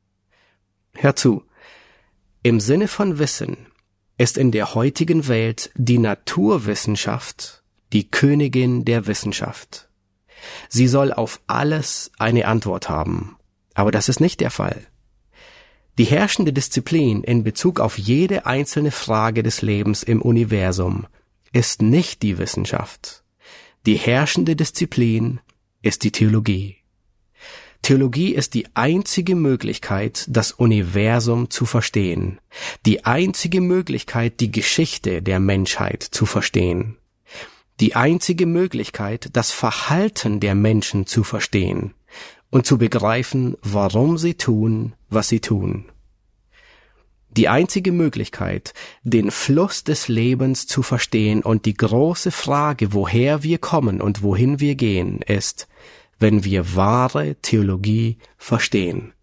Hör zu, im Sinne von Wissen ist in der heutigen Welt die Naturwissenschaft die Königin der Wissenschaft. Sie soll auf alles eine Antwort haben, aber das ist nicht der Fall. Die herrschende Disziplin in Bezug auf jede einzelne Frage des Lebens im Universum ist nicht die Wissenschaft. Die herrschende Disziplin ist die Theologie. Theologie ist die einzige Möglichkeit, das Universum zu verstehen, die einzige Möglichkeit, die Geschichte der Menschheit zu verstehen, die einzige Möglichkeit, das Verhalten der Menschen zu verstehen und zu begreifen, warum sie tun, was sie tun. Die einzige Möglichkeit, den Fluss des Lebens zu verstehen und die große Frage, woher wir kommen und wohin wir gehen, ist, wenn wir wahre Theologie verstehen.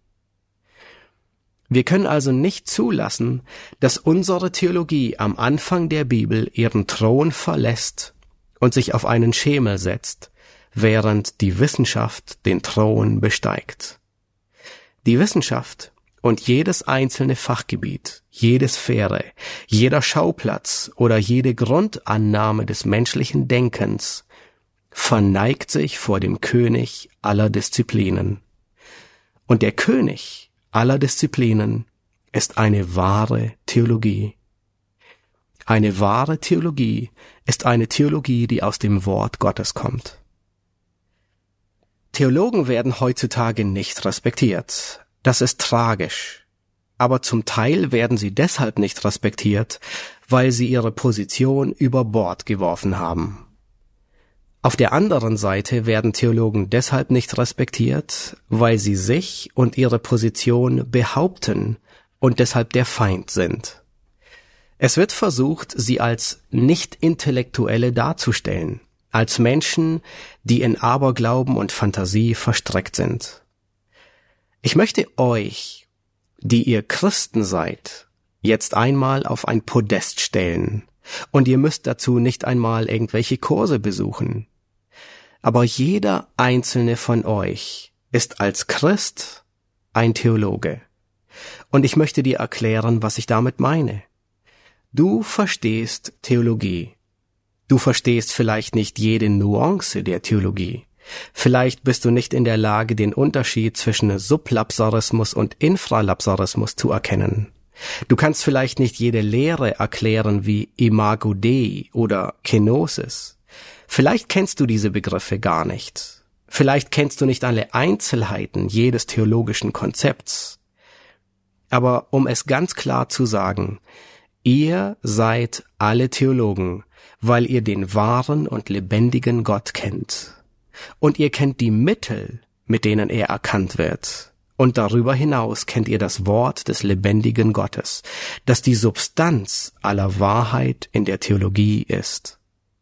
Wir können also nicht zulassen, dass unsere Theologie am Anfang der Bibel ihren Thron verlässt und sich auf einen Schemel setzt, während die Wissenschaft den Thron besteigt. Die Wissenschaft und jedes einzelne Fachgebiet, jede Sphäre, jeder Schauplatz oder jede Grundannahme des menschlichen Denkens verneigt sich vor dem König aller Disziplinen. Und der König aller Disziplinen ist eine wahre Theologie. Eine wahre Theologie ist eine Theologie, die aus dem Wort Gottes kommt. Theologen werden heutzutage nicht respektiert. Das ist tragisch. Aber zum Teil werden sie deshalb nicht respektiert, weil sie ihre Position über Bord geworfen haben. Auf der anderen Seite werden Theologen deshalb nicht respektiert, weil sie sich und ihre Position behaupten und deshalb der Feind sind. Es wird versucht, sie als Nicht-Intellektuelle darzustellen, als Menschen, die in Aberglauben und Fantasie verstrickt sind. Ich möchte euch, die ihr Christen seid, jetzt einmal auf ein Podest stellen, und ihr müsst dazu nicht einmal irgendwelche Kurse besuchen. Aber jeder einzelne von euch ist als Christ ein Theologe. Und ich möchte dir erklären, was ich damit meine. Du verstehst Theologie. Du verstehst vielleicht nicht jede Nuance der Theologie. Vielleicht bist du nicht in der Lage, den Unterschied zwischen Sublapsarismus und Infralapsarismus zu erkennen. Du kannst vielleicht nicht jede Lehre erklären wie Imago Dei oder Kenosis. Vielleicht kennst du diese Begriffe gar nicht. Vielleicht kennst du nicht alle Einzelheiten jedes theologischen Konzepts. Aber um es ganz klar zu sagen, ihr seid alle Theologen, weil ihr den wahren und lebendigen Gott kennt. Und ihr kennt die Mittel, mit denen er erkannt wird. Und darüber hinaus kennt ihr das Wort des lebendigen Gottes, das die Substanz aller Wahrheit in der Theologie ist.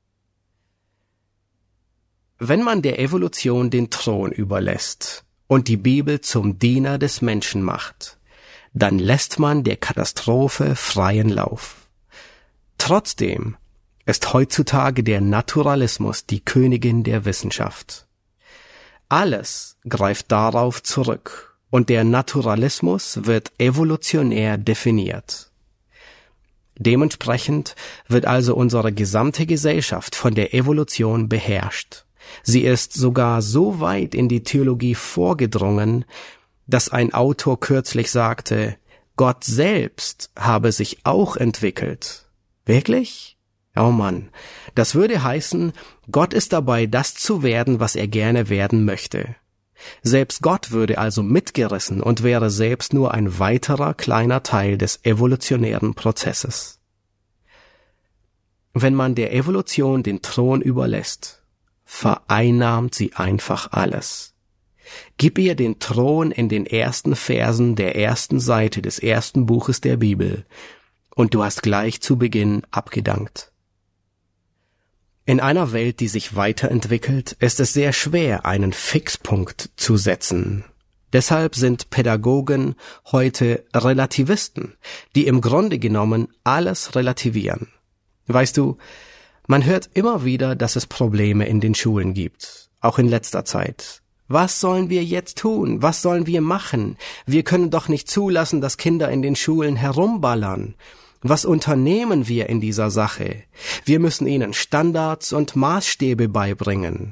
Wenn man der Evolution den Thron überlässt und die Bibel zum Diener des Menschen macht, dann lässt man der Katastrophe freien Lauf. Trotzdem ist heutzutage der Naturalismus die Königin der Wissenschaft. Alles greift darauf zurück und der Naturalismus wird evolutionär definiert. Dementsprechend wird also unsere gesamte Gesellschaft von der Evolution beherrscht. Sie ist sogar so weit in die Theologie vorgedrungen, dass ein Autor kürzlich sagte, Gott selbst habe sich auch entwickelt. Wirklich? Oh Mann, das würde heißen, Gott ist dabei, das zu werden, was er gerne werden möchte. Selbst Gott würde also mitgerissen und wäre selbst nur ein weiterer kleiner Teil des evolutionären Prozesses. Wenn man der Evolution den Thron überlässt, vereinnahmt sie einfach alles. Gib ihr den Thron in den ersten Versen der ersten Seite des ersten Buches der Bibel, und du hast gleich zu Beginn abgedankt. In einer Welt, die sich weiterentwickelt, ist es sehr schwer, einen Fixpunkt zu setzen. Deshalb sind Pädagogen heute Relativisten, die im Grunde genommen alles relativieren. Weißt du, man hört immer wieder, dass es Probleme in den Schulen gibt, auch in letzter Zeit. Was sollen wir jetzt tun? Was sollen wir machen? Wir können doch nicht zulassen, dass Kinder in den Schulen herumballern. Was unternehmen wir in dieser Sache? Wir müssen ihnen Standards und Maßstäbe beibringen.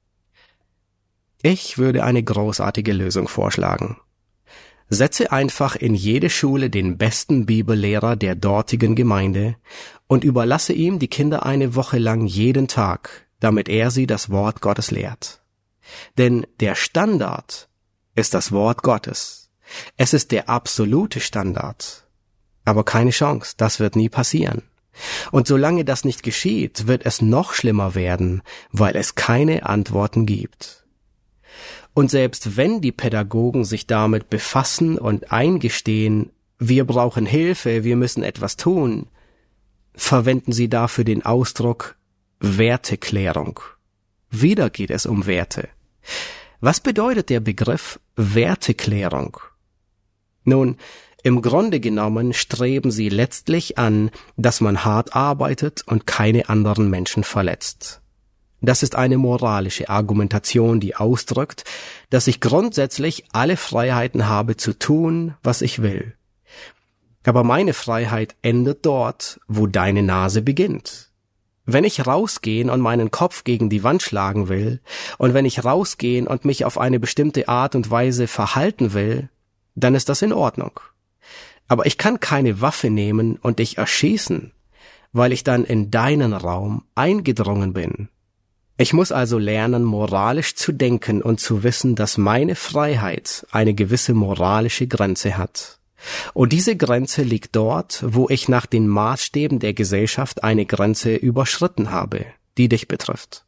Ich würde eine großartige Lösung vorschlagen. Setze einfach in jede Schule den besten Bibellehrer der dortigen Gemeinde und überlasse ihm die Kinder eine Woche lang jeden Tag, damit er sie das Wort Gottes lehrt. Denn der Standard ist das Wort Gottes. Es ist der absolute Standard. Aber keine Chance, das wird nie passieren. Und solange das nicht geschieht, wird es noch schlimmer werden, weil es keine Antworten gibt. Und selbst wenn die Pädagogen sich damit befassen und eingestehen, wir brauchen Hilfe, wir müssen etwas tun, verwenden sie dafür den Ausdruck Werteklärung. Wieder geht es um Werte. Was bedeutet der Begriff Werteklärung? Nun, im Grunde genommen streben sie letztlich an, dass man hart arbeitet und keine anderen Menschen verletzt. Das ist eine moralische Argumentation, die ausdrückt, dass ich grundsätzlich alle Freiheiten habe zu tun, was ich will. Aber meine Freiheit endet dort, wo deine Nase beginnt. Wenn ich rausgehen und meinen Kopf gegen die Wand schlagen will, und wenn ich rausgehen und mich auf eine bestimmte Art und Weise verhalten will, dann ist das in Ordnung. Aber ich kann keine Waffe nehmen und dich erschießen, weil ich dann in deinen Raum eingedrungen bin. Ich muss also lernen, moralisch zu denken und zu wissen, dass meine Freiheit eine gewisse moralische Grenze hat. Und diese Grenze liegt dort, wo ich nach den Maßstäben der Gesellschaft eine Grenze überschritten habe, die dich betrifft.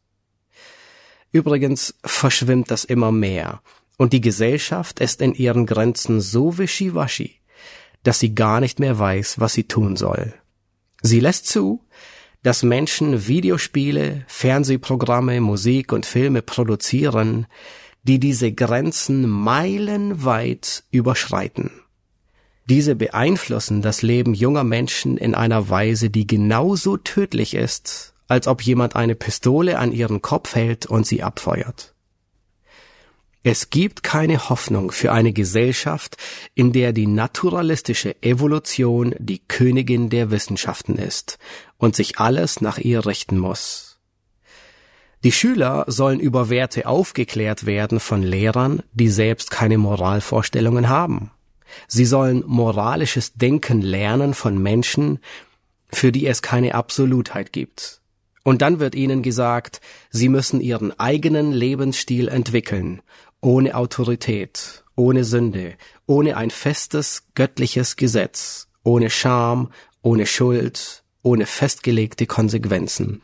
Übrigens verschwimmt das immer mehr, und die Gesellschaft ist in ihren Grenzen so wischiwaschi, dass sie gar nicht mehr weiß, was sie tun soll. Sie lässt zu, dass Menschen Videospiele, Fernsehprogramme, Musik und Filme produzieren, die diese Grenzen meilenweit überschreiten. Diese beeinflussen das Leben junger Menschen in einer Weise, die genauso tödlich ist, als ob jemand eine Pistole an ihren Kopf hält und sie abfeuert. Es gibt keine Hoffnung für eine Gesellschaft, in der die naturalistische Evolution die Königin der Wissenschaften ist und sich alles nach ihr richten muss. Die Schüler sollen über Werte aufgeklärt werden von Lehrern, die selbst keine Moralvorstellungen haben. Sie sollen moralisches Denken lernen von Menschen, für die es keine Absolutheit gibt. Und dann wird ihnen gesagt, sie müssen ihren eigenen Lebensstil entwickeln, ohne Autorität, ohne Sünde, ohne ein festes göttliches Gesetz, ohne Scham, ohne Schuld, ohne festgelegte Konsequenzen.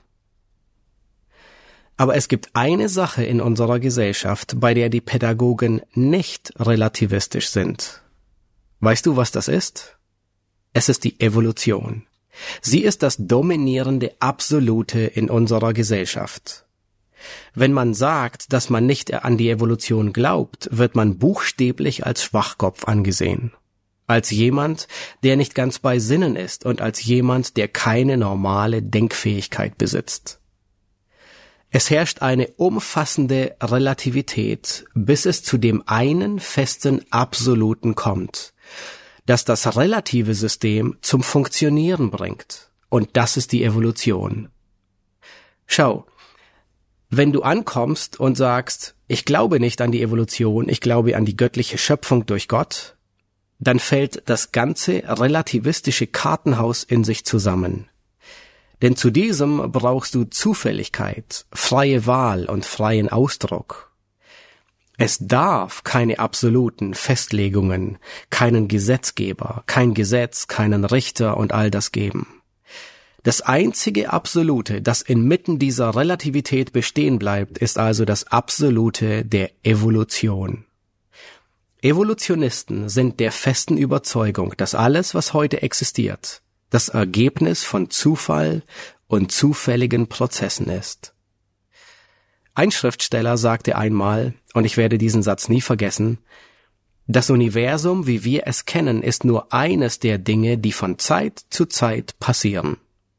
Aber es gibt eine Sache in unserer Gesellschaft, bei der die Pädagogen nicht relativistisch sind. Weißt du, was das ist? Es ist die Evolution. Sie ist das dominierende Absolute in unserer Gesellschaft. Wenn man sagt, dass man nicht an die Evolution glaubt, wird man buchstäblich als Schwachkopf angesehen. Als jemand, der nicht ganz bei Sinnen ist und als jemand, der keine normale Denkfähigkeit besitzt. Es herrscht eine umfassende Relativität, bis es zu dem einen festen Absoluten kommt, das das relative System zum Funktionieren bringt. Und das ist die Evolution. Schau, wenn du ankommst und sagst, ich glaube nicht an die Evolution, ich glaube an die göttliche Schöpfung durch Gott, dann fällt das ganze relativistische Kartenhaus in sich zusammen. Denn zu diesem brauchst du Zufälligkeit, freie Wahl und freien Ausdruck. Es darf keine absoluten Festlegungen, keinen Gesetzgeber, kein Gesetz, keinen Richter und all das geben. Das einzige Absolute, das inmitten dieser Relativität bestehen bleibt, ist also das Absolute der Evolution. Evolutionisten sind der festen Überzeugung, dass alles, was heute existiert, das Ergebnis von Zufall und zufälligen Prozessen ist. Ein Schriftsteller sagte einmal, und ich werde diesen Satz nie vergessen, das Universum, wie wir es kennen, ist nur eines der Dinge, die von Zeit zu Zeit passieren.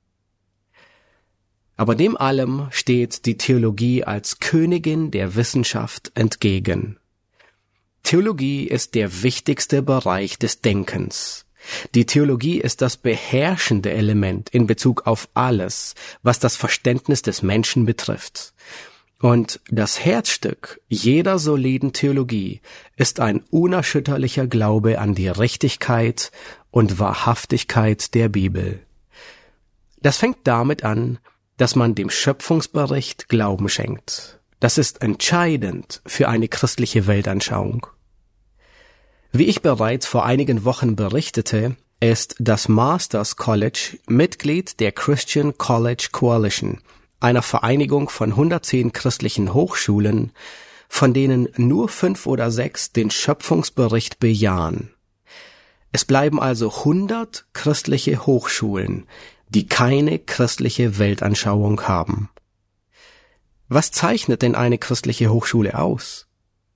Aber dem allem steht die Theologie als Königin der Wissenschaft entgegen. Theologie ist der wichtigste Bereich des Denkens. Die Theologie ist das beherrschende Element in Bezug auf alles, was das Verständnis des Menschen betrifft. Und das Herzstück jeder soliden Theologie ist ein unerschütterlicher Glaube an die Richtigkeit und Wahrhaftigkeit der Bibel. Das fängt damit an, dass man dem Schöpfungsbericht Glauben schenkt. Das ist entscheidend für eine christliche Weltanschauung. Wie ich bereits vor einigen Wochen berichtete, ist das Masters College Mitglied der Christian College Coalition, einer Vereinigung von 110 christlichen Hochschulen, von denen nur 5 oder 6 den Schöpfungsbericht bejahen. Es bleiben also 100 christliche Hochschulen, die keine christliche Weltanschauung haben. Was zeichnet denn eine christliche Hochschule aus?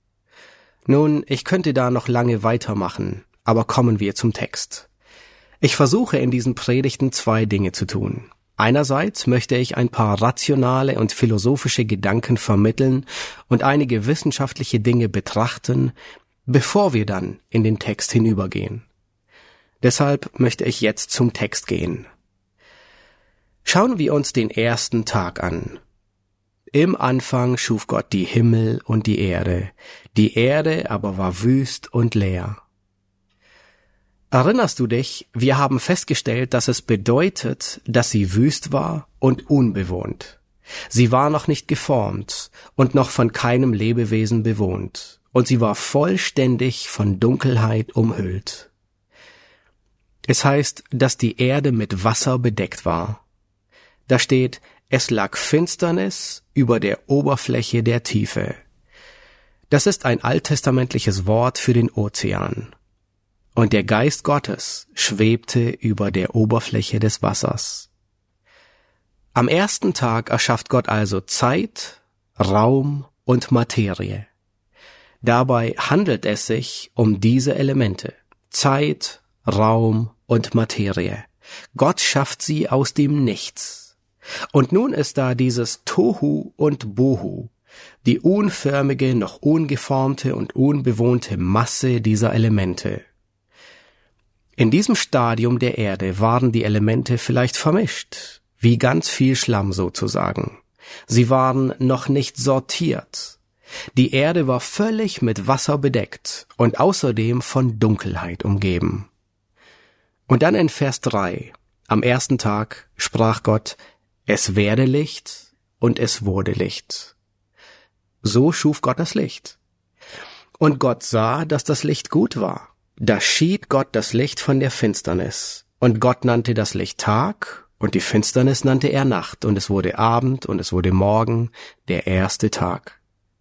Nun, ich könnte da noch lange weitermachen, aber kommen wir zum Text. Ich versuche in diesen Predigten 2 Dinge zu tun. Einerseits möchte ich ein paar rationale und philosophische Gedanken vermitteln und einige wissenschaftliche Dinge betrachten, bevor wir dann in den Text hinübergehen. Deshalb möchte ich jetzt zum Text gehen. Schauen wir uns den ersten Tag an. Im Anfang schuf Gott die Himmel und die Erde aber war wüst und leer. Erinnerst du dich, wir haben festgestellt, dass es bedeutet, dass sie wüst war und unbewohnt. Sie war noch nicht geformt und noch von keinem Lebewesen bewohnt, und sie war vollständig von Dunkelheit umhüllt. Es heißt, dass die Erde mit Wasser bedeckt war. Da steht, es lag Finsternis über der Oberfläche der Tiefe. Das ist ein alttestamentliches Wort für den Ozean. Und der Geist Gottes schwebte über der Oberfläche des Wassers. Am ersten Tag erschafft Gott also Zeit, Raum und Materie. Dabei handelt es sich um diese Elemente: Zeit, Raum und Materie. Gott schafft sie aus dem Nichts. Und nun ist da dieses Tohu und Bohu, die unförmige, noch ungeformte und unbewohnte Masse dieser Elemente. In diesem Stadium der Erde waren die Elemente vielleicht vermischt, wie ganz viel Schlamm sozusagen. Sie waren noch nicht sortiert. Die Erde war völlig mit Wasser bedeckt und außerdem von Dunkelheit umgeben. Und dann in Vers 3, am ersten Tag sprach Gott, es werde Licht und es wurde Licht. So schuf Gott das Licht. Und Gott sah, dass das Licht gut war. Da schied Gott das Licht von der Finsternis. Und Gott nannte das Licht Tag, und die Finsternis nannte er Nacht. Und es wurde Abend, und es wurde Morgen, der erste Tag.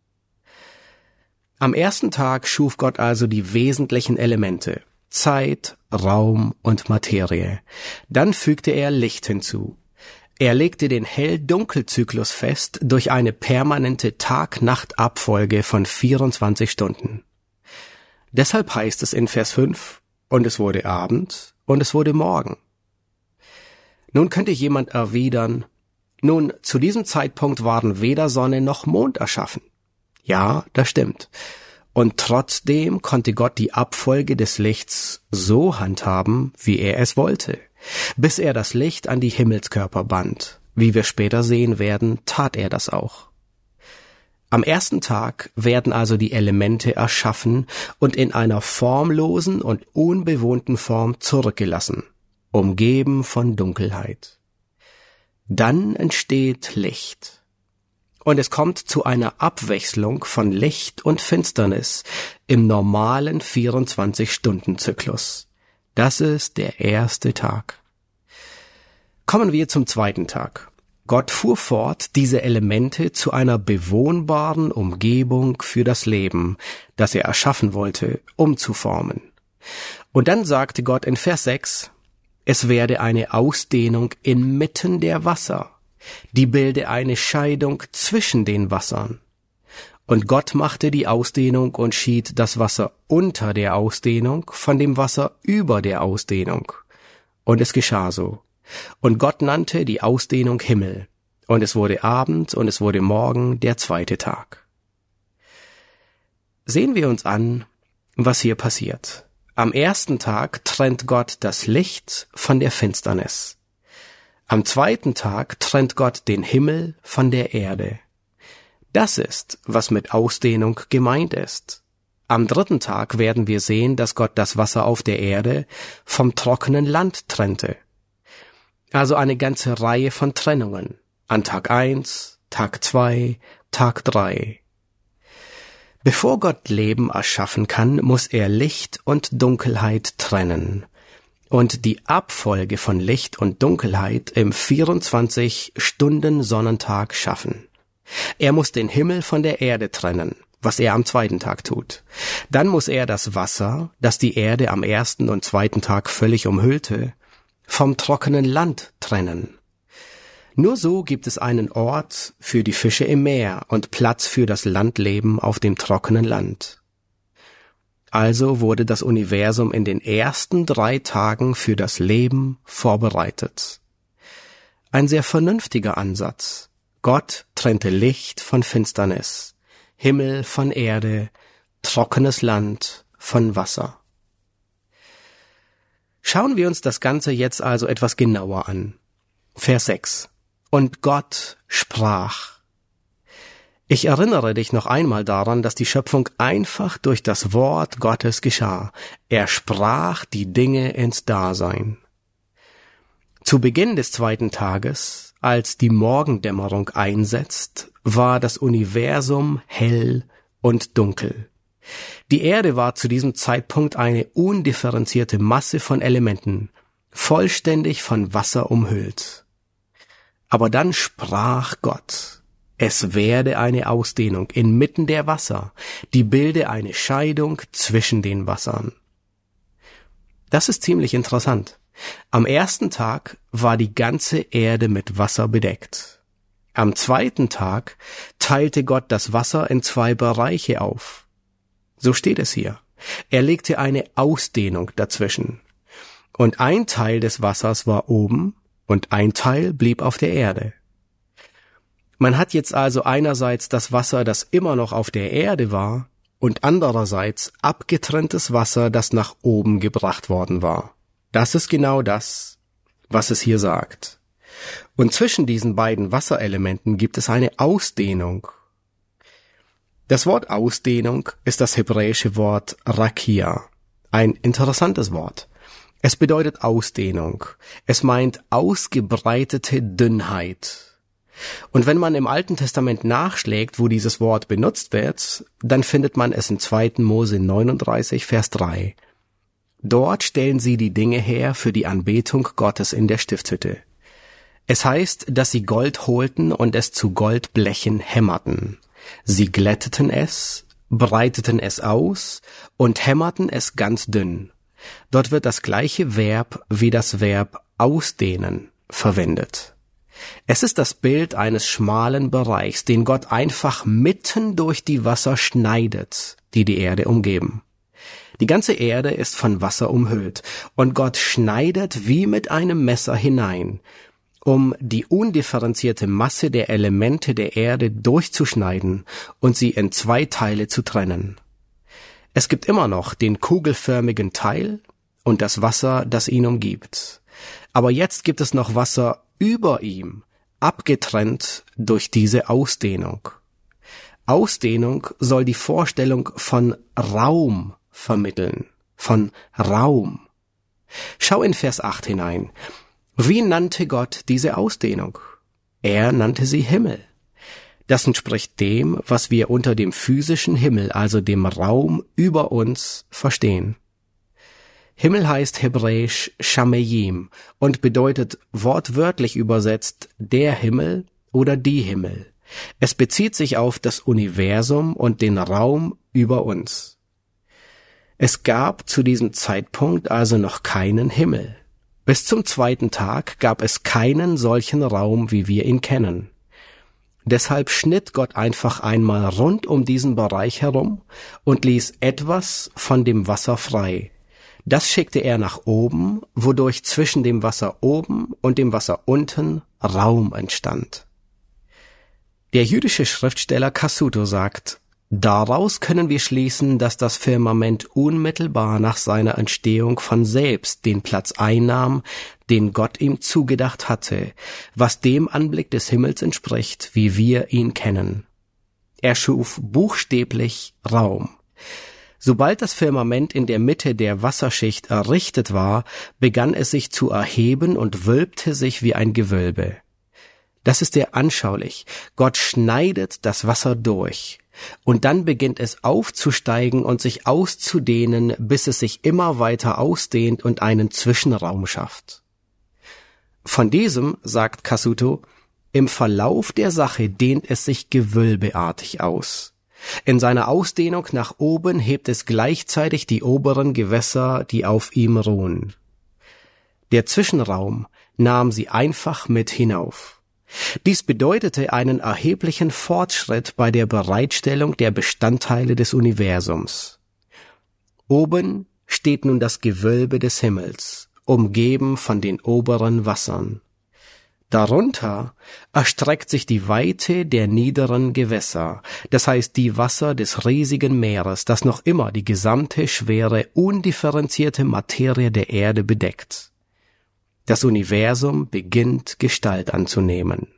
Am ersten Tag schuf Gott also die wesentlichen Elemente, Zeit, Raum und Materie. Dann fügte er Licht hinzu. Er legte den Hell-Dunkel-Zyklus fest durch eine permanente Tag-Nacht-Abfolge von 24 Stunden. Deshalb heißt es in Vers 5, und es wurde Abend und es wurde Morgen. Nun könnte jemand erwidern, nun, zu diesem Zeitpunkt waren weder Sonne noch Mond erschaffen. Ja, das stimmt. Und trotzdem konnte Gott die Abfolge des Lichts so handhaben, wie er es wollte. Bis er das Licht an die Himmelskörper band. Wie wir später sehen werden, tat er das auch. Am ersten Tag werden also die Elemente erschaffen und in einer formlosen und unbewohnten Form zurückgelassen, umgeben von Dunkelheit. Dann entsteht Licht. Und es kommt zu einer Abwechslung von Licht und Finsternis im normalen 24-Stunden-Zyklus. Das ist der erste Tag. Kommen wir zum zweiten Tag. Gott fuhr fort, diese Elemente zu einer bewohnbaren Umgebung für das Leben, das er erschaffen wollte, umzuformen. Und dann sagte Gott in Vers 6, es werde eine Ausdehnung inmitten der Wasser. Die bilde eine Scheidung zwischen den Wassern. Und Gott machte die Ausdehnung und schied das Wasser unter der Ausdehnung von dem Wasser über der Ausdehnung. Und es geschah so. Und Gott nannte die Ausdehnung Himmel. Und es wurde Abend und es wurde Morgen, der zweite Tag. Sehen wir uns an, was hier passiert. Am ersten Tag trennt Gott das Licht von der Finsternis. Am zweiten Tag trennt Gott den Himmel von der Erde. Das ist, was mit Ausdehnung gemeint ist. Am dritten Tag werden wir sehen, dass Gott das Wasser auf der Erde vom trockenen Land trennte. Also eine ganze Reihe von Trennungen. An Tag 1, Tag 2, Tag 3. Bevor Gott Leben erschaffen kann, muss er Licht und Dunkelheit trennen. Und die Abfolge von Licht und Dunkelheit im 24-Stunden-Sonnentag schaffen. Er muss den Himmel von der Erde trennen, was er am zweiten Tag tut. Dann muss er das Wasser, das die Erde am ersten und zweiten Tag völlig umhüllte, vom trockenen Land trennen. Nur so gibt es einen Ort für die Fische im Meer und Platz für das Landleben auf dem trockenen Land. Also wurde das Universum in den ersten 3 Tagen für das Leben vorbereitet. Ein sehr vernünftiger Ansatz. Gott trennte Licht von Finsternis, Himmel von Erde, trockenes Land von Wasser. Schauen wir uns das Ganze jetzt also etwas genauer an. Vers 6. Und Gott sprach. Ich erinnere dich noch einmal daran, dass die Schöpfung einfach durch das Wort Gottes geschah. Er sprach die Dinge ins Dasein. Zu Beginn des zweiten Tages, als die Morgendämmerung einsetzt, war das Universum hell und dunkel. Die Erde war zu diesem Zeitpunkt eine undifferenzierte Masse von Elementen, vollständig von Wasser umhüllt. Aber dann sprach Gott. Es werde eine Ausdehnung inmitten der Wasser, die bilde eine Scheidung zwischen den Wassern. Das ist ziemlich interessant. Am ersten Tag war die ganze Erde mit Wasser bedeckt. Am zweiten Tag teilte Gott das Wasser in 2 Bereiche auf. So steht es hier. Er legte eine Ausdehnung dazwischen. Und ein Teil des Wassers war oben und ein Teil blieb auf der Erde. Man hat jetzt also einerseits das Wasser, das immer noch auf der Erde war, und andererseits abgetrenntes Wasser, das nach oben gebracht worden war. Das ist genau das, was es hier sagt. Und zwischen diesen beiden Wasserelementen gibt es eine Ausdehnung. Das Wort Ausdehnung ist das hebräische Wort Rakia. Ein interessantes Wort. Es bedeutet Ausdehnung. Es meint ausgebreitete Dünnheit. Und wenn man im Alten Testament nachschlägt, wo dieses Wort benutzt wird, dann findet man es in 2. Mose 39, Vers 3. Dort stellen sie die Dinge her für die Anbetung Gottes in der Stiftshütte. Es heißt, dass sie Gold holten und es zu Goldblechen hämmerten. Sie glätteten es, breiteten es aus und hämmerten es ganz dünn. Dort wird das gleiche Verb wie das Verb ausdehnen verwendet. Es ist das Bild eines schmalen Bereichs, den Gott einfach mitten durch die Wasser schneidet, die die Erde umgeben. Die ganze Erde ist von Wasser umhüllt, und Gott schneidet wie mit einem Messer hinein, um die undifferenzierte Masse der Elemente der Erde durchzuschneiden und sie in 2 Teile zu trennen. Es gibt immer noch den kugelförmigen Teil und das Wasser, das ihn umgibt. Aber jetzt gibt es noch Wasser über ihm, abgetrennt durch diese Ausdehnung. Ausdehnung soll die Vorstellung von Raum vermitteln, von Raum. Schau in Vers 8 hinein. Wie nannte Gott diese Ausdehnung? Er nannte sie Himmel. Das entspricht dem, was wir unter dem physischen Himmel, also dem Raum über uns, verstehen. Himmel heißt hebräisch Shameyim und bedeutet wortwörtlich übersetzt der Himmel oder die Himmel. Es bezieht sich auf das Universum und den Raum über uns. Es gab zu diesem Zeitpunkt also noch keinen Himmel. Bis zum 2. Tag gab es keinen solchen Raum, wie wir ihn kennen. Deshalb schnitt Gott einfach einmal rund um diesen Bereich herum und ließ etwas von dem Wasser frei. Das schickte er nach oben, wodurch zwischen dem Wasser oben und dem Wasser unten Raum entstand. Der jüdische Schriftsteller Cassuto sagt, daraus können wir schließen, dass das Firmament unmittelbar nach seiner Entstehung von selbst den Platz einnahm, den Gott ihm zugedacht hatte, was dem Anblick des Himmels entspricht, wie wir ihn kennen. Er schuf buchstäblich Raum. Sobald das Firmament in der Mitte der Wasserschicht errichtet war, begann es sich zu erheben und wölbte sich wie ein Gewölbe. Das ist sehr anschaulich. Gott schneidet das Wasser durch. Und dann beginnt es aufzusteigen und sich auszudehnen, bis es sich immer weiter ausdehnt und einen Zwischenraum schafft. Von diesem, sagt Cassuto, im Verlauf der Sache dehnt es sich gewölbeartig aus. In seiner Ausdehnung nach oben hebt es gleichzeitig die oberen Gewässer, die auf ihm ruhen. Der Zwischenraum nahm sie einfach mit hinauf. Dies bedeutete einen erheblichen Fortschritt bei der Bereitstellung der Bestandteile des Universums. Oben steht nun das Gewölbe des Himmels, umgeben von den oberen Wassern. Darunter erstreckt sich die Weite der niederen Gewässer, das heißt die Wasser des riesigen Meeres, das noch immer die gesamte schwere, undifferenzierte Materie der Erde bedeckt. Das Universum beginnt Gestalt anzunehmen.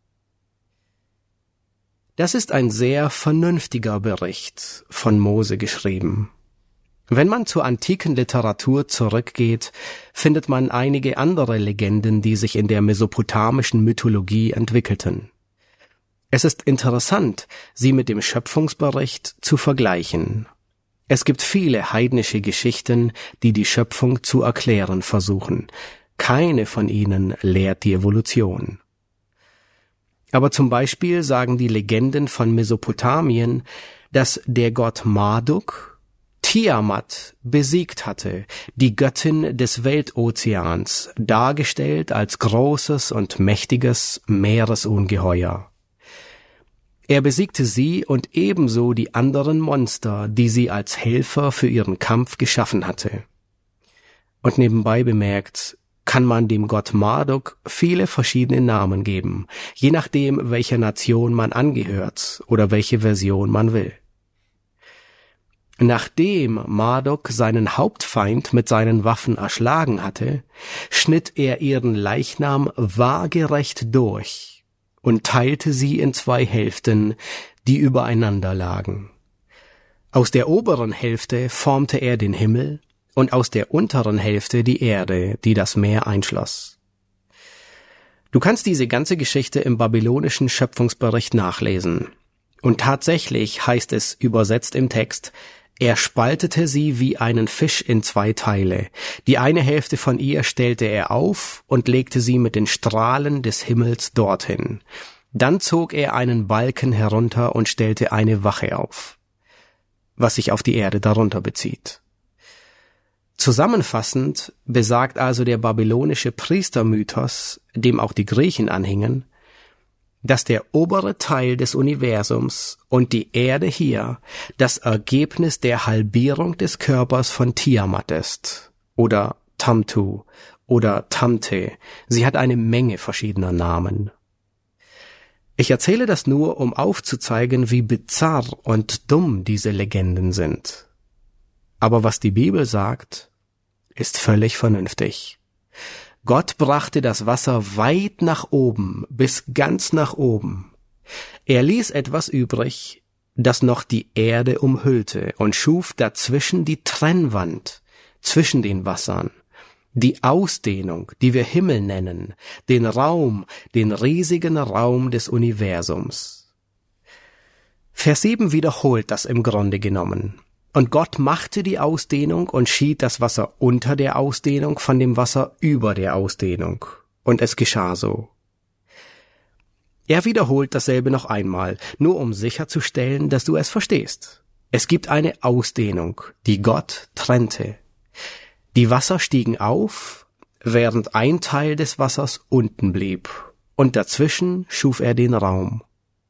Das ist ein sehr vernünftiger Bericht von Mose geschrieben. Wenn man zur antiken Literatur zurückgeht, findet man einige andere Legenden, die sich in der mesopotamischen Mythologie entwickelten. Es ist interessant, sie mit dem Schöpfungsbericht zu vergleichen. Es gibt viele heidnische Geschichten, die die Schöpfung zu erklären versuchen. Keine von ihnen lehrt die Evolution. Aber zum Beispiel sagen die Legenden von Mesopotamien, dass der Gott Marduk Tiamat besiegt hatte, die Göttin des Weltozeans, dargestellt als großes und mächtiges Meeresungeheuer. Er besiegte sie und ebenso die anderen Monster, die sie als Helfer für ihren Kampf geschaffen hatte. Und nebenbei bemerkt, kann man dem Gott Marduk viele verschiedene Namen geben, je nachdem, welcher Nation man angehört oder welche Version man will. Nachdem Marduk seinen Hauptfeind mit seinen Waffen erschlagen hatte, schnitt er ihren Leichnam waagerecht durch und teilte sie in 2 Hälften, die übereinander lagen. Aus der oberen Hälfte formte er den Himmel und aus der unteren Hälfte die Erde, die das Meer einschloss. Du kannst diese ganze Geschichte im babylonischen Schöpfungsbericht nachlesen. Und tatsächlich heißt es übersetzt im Text, er spaltete sie wie einen Fisch in 2 Teile. Die eine Hälfte von ihr stellte er auf und legte sie mit den Strahlen des Himmels dorthin. Dann zog er einen Balken herunter und stellte eine Wache auf, was sich auf die Erde darunter bezieht. Zusammenfassend besagt also der babylonische Priestermythos, dem auch die Griechen anhingen, dass der obere Teil des Universums und die Erde hier das Ergebnis der Halbierung des Körpers von Tiamat ist, oder Tamtu, oder Tamte. Sie hat eine Menge verschiedener Namen. Ich erzähle das nur, um aufzuzeigen, wie bizarr und dumm diese Legenden sind. Aber was die Bibel sagt, ist völlig vernünftig. Gott brachte das Wasser weit nach oben, bis ganz nach oben. Er ließ etwas übrig, das noch die Erde umhüllte, und schuf dazwischen die Trennwand zwischen den Wassern, die Ausdehnung, die wir Himmel nennen, den Raum, den riesigen Raum des Universums. Vers 7 wiederholt das im Grunde genommen. Und Gott machte die Ausdehnung und schied das Wasser unter der Ausdehnung von dem Wasser über der Ausdehnung. Und es geschah so. Er wiederholt dasselbe noch einmal, nur um sicherzustellen, dass du es verstehst. Es gibt eine Ausdehnung, die Gott trennte. Die Wasser stiegen auf, während ein Teil des Wassers unten blieb, und dazwischen schuf er den Raum.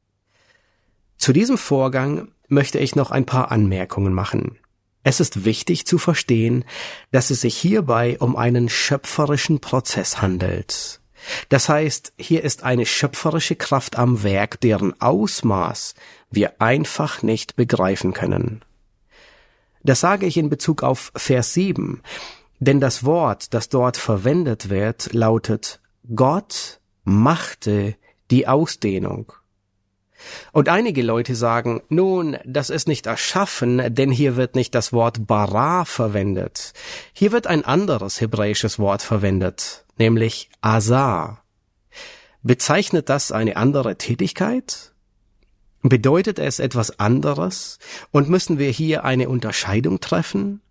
Zu diesem Vorgang möchte ich noch ein paar Anmerkungen machen. Es ist wichtig zu verstehen, dass es sich hierbei um einen schöpferischen Prozess handelt. Das heißt, hier ist eine schöpferische Kraft am Werk, deren Ausmaß wir einfach nicht begreifen können. Das sage ich in Bezug auf Vers 7, denn das Wort, das dort verwendet wird, lautet: Gott machte die Ausdehnung. Und einige Leute sagen, nun, das ist nicht erschaffen, denn hier wird nicht das Wort bara verwendet. Hier wird ein anderes hebräisches Wort verwendet, nämlich asa. Bezeichnet das eine andere Tätigkeit? Bedeutet es etwas anderes? Und müssen wir hier eine Unterscheidung treffen?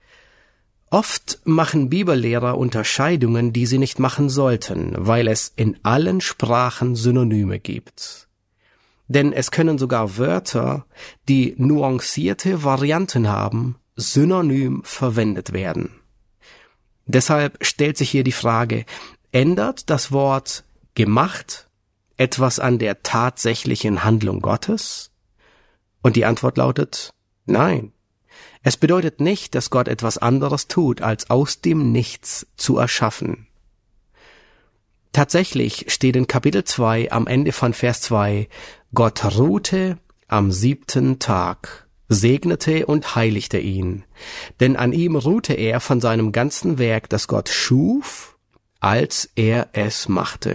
Oft machen Bibellehrer Unterscheidungen, die sie nicht machen sollten, weil es in allen Sprachen Synonyme gibt. Denn es können sogar Wörter, die nuancierte Varianten haben, synonym verwendet werden. Deshalb stellt sich hier die Frage, ändert das Wort gemacht etwas an der tatsächlichen Handlung Gottes? Und die Antwort lautet nein. Es bedeutet nicht, dass Gott etwas anderes tut, als aus dem Nichts zu erschaffen. Tatsächlich steht in Kapitel 2 am Ende von Vers 2, Gott ruhte am 7. Tag, segnete und heiligte ihn, denn an ihm ruhte er von seinem ganzen Werk, das Gott schuf, als er es machte.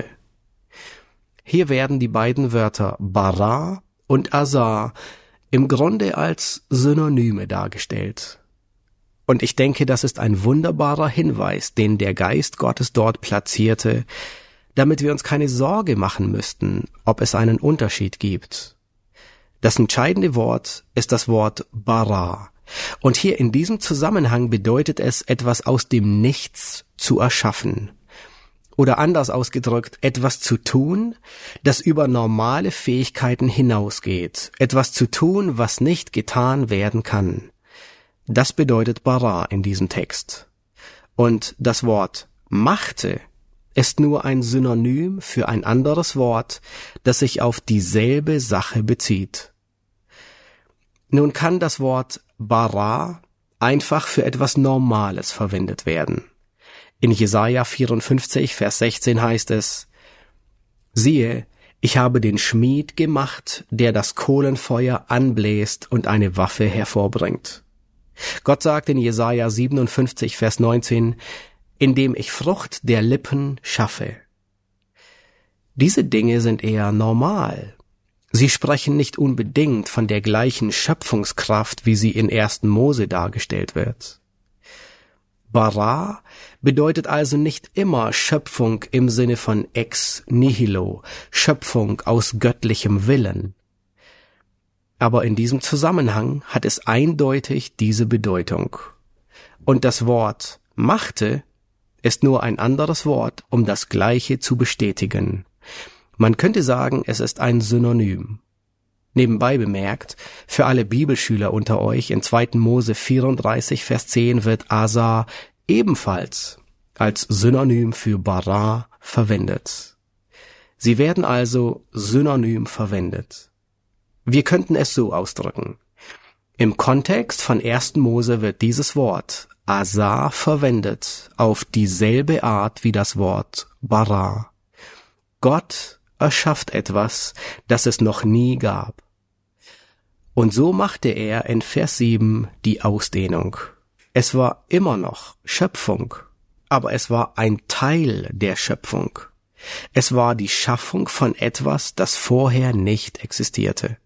Hier werden die beiden Wörter bara und asa im Grunde als Synonyme dargestellt. Und ich denke, das ist ein wunderbarer Hinweis, den der Geist Gottes dort platzierte, damit wir uns keine Sorge machen müssten, ob es einen Unterschied gibt. Das entscheidende Wort ist das Wort bara. Und hier in diesem Zusammenhang bedeutet es, etwas aus dem Nichts zu erschaffen. Oder anders ausgedrückt, etwas zu tun, das über normale Fähigkeiten hinausgeht. Etwas zu tun, was nicht getan werden kann. Das bedeutet bara in diesem Text. Und das Wort machte ist nur ein Synonym für ein anderes Wort, das sich auf dieselbe Sache bezieht. Nun kann das Wort bara einfach für etwas Normales verwendet werden. In Jesaja 54, Vers 16 heißt es: Siehe, ich habe den Schmied gemacht, der das Kohlenfeuer anbläst und eine Waffe hervorbringt. Gott sagt in Jesaja 57, Vers 19, indem ich Frucht der Lippen schaffe. Diese Dinge sind eher normal. Sie sprechen nicht unbedingt von der gleichen Schöpfungskraft, wie sie in 1. Mose dargestellt wird. Bara bedeutet also nicht immer Schöpfung im Sinne von ex nihilo, Schöpfung aus göttlichem Willen. Aber in diesem Zusammenhang hat es eindeutig diese Bedeutung. Und das Wort machte ist nur ein anderes Wort, um das Gleiche zu bestätigen. Man könnte sagen, es ist ein Synonym. Nebenbei bemerkt, für alle Bibelschüler unter euch, in 2. Mose 34, Vers 10 wird Asa ebenfalls als Synonym für Bara verwendet. Sie werden also synonym verwendet. Wir könnten es so ausdrücken. Im Kontext von 1. Mose wird dieses Wort Asa verwendet auf dieselbe Art wie das Wort Bara. Gott erschafft etwas, das es noch nie gab. Und so machte er in Vers 7 die Ausdehnung. Es war immer noch Schöpfung, aber es war ein Teil der Schöpfung. Es war die Schaffung von etwas, das vorher nicht existierte.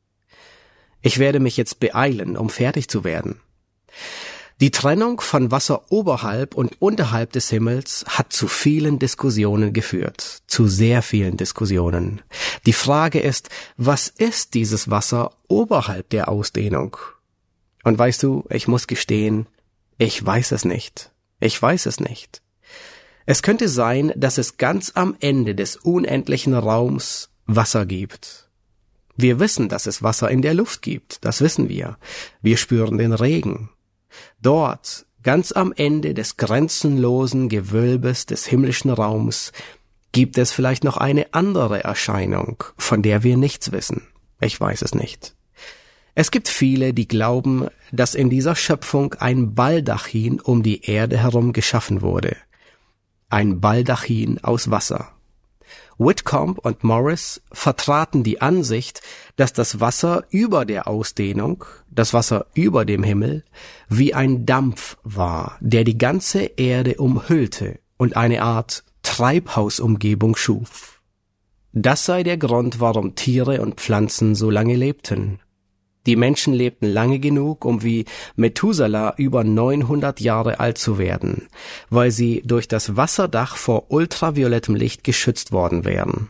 Ich werde mich jetzt beeilen, um fertig zu werden. Die Trennung von Wasser oberhalb und unterhalb des Himmels hat zu vielen Diskussionen geführt, zu sehr vielen Diskussionen. Die Frage ist, was ist dieses Wasser oberhalb der Ausdehnung? Und weißt du, ich muss gestehen, ich weiß es nicht. Ich weiß es nicht. Es könnte sein, dass es ganz am Ende des unendlichen Raums Wasser gibt. Wir wissen, dass es Wasser in der Luft gibt, das wissen wir. Wir spüren den Regen. Dort, ganz am Ende des grenzenlosen Gewölbes des himmlischen Raums, gibt es vielleicht noch eine andere Erscheinung, von der wir nichts wissen. Ich weiß es nicht. Es gibt viele, die glauben, dass in dieser Schöpfung ein Baldachin um die Erde herum geschaffen wurde. Ein Baldachin aus Wasser. Whitcomb und Morris vertraten die Ansicht, dass das Wasser über der Ausdehnung, das Wasser über dem Himmel, wie ein Dampf war, der die ganze Erde umhüllte und eine Art Treibhausumgebung schuf. Das sei der Grund, warum Tiere und Pflanzen so lange lebten. Die Menschen lebten lange genug, um wie Methuselah über 900 Jahre alt zu werden, weil sie durch das Wasserdach vor ultraviolettem Licht geschützt worden wären.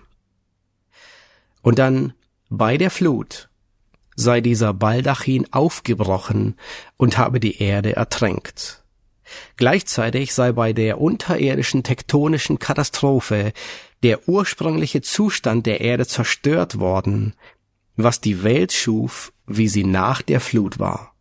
Und dann, bei der Flut, sei dieser Baldachin aufgebrochen und habe die Erde ertränkt. Gleichzeitig sei bei der unterirdischen tektonischen Katastrophe der ursprüngliche Zustand der Erde zerstört worden, was die Welt schuf, wie sie nach der Flut war.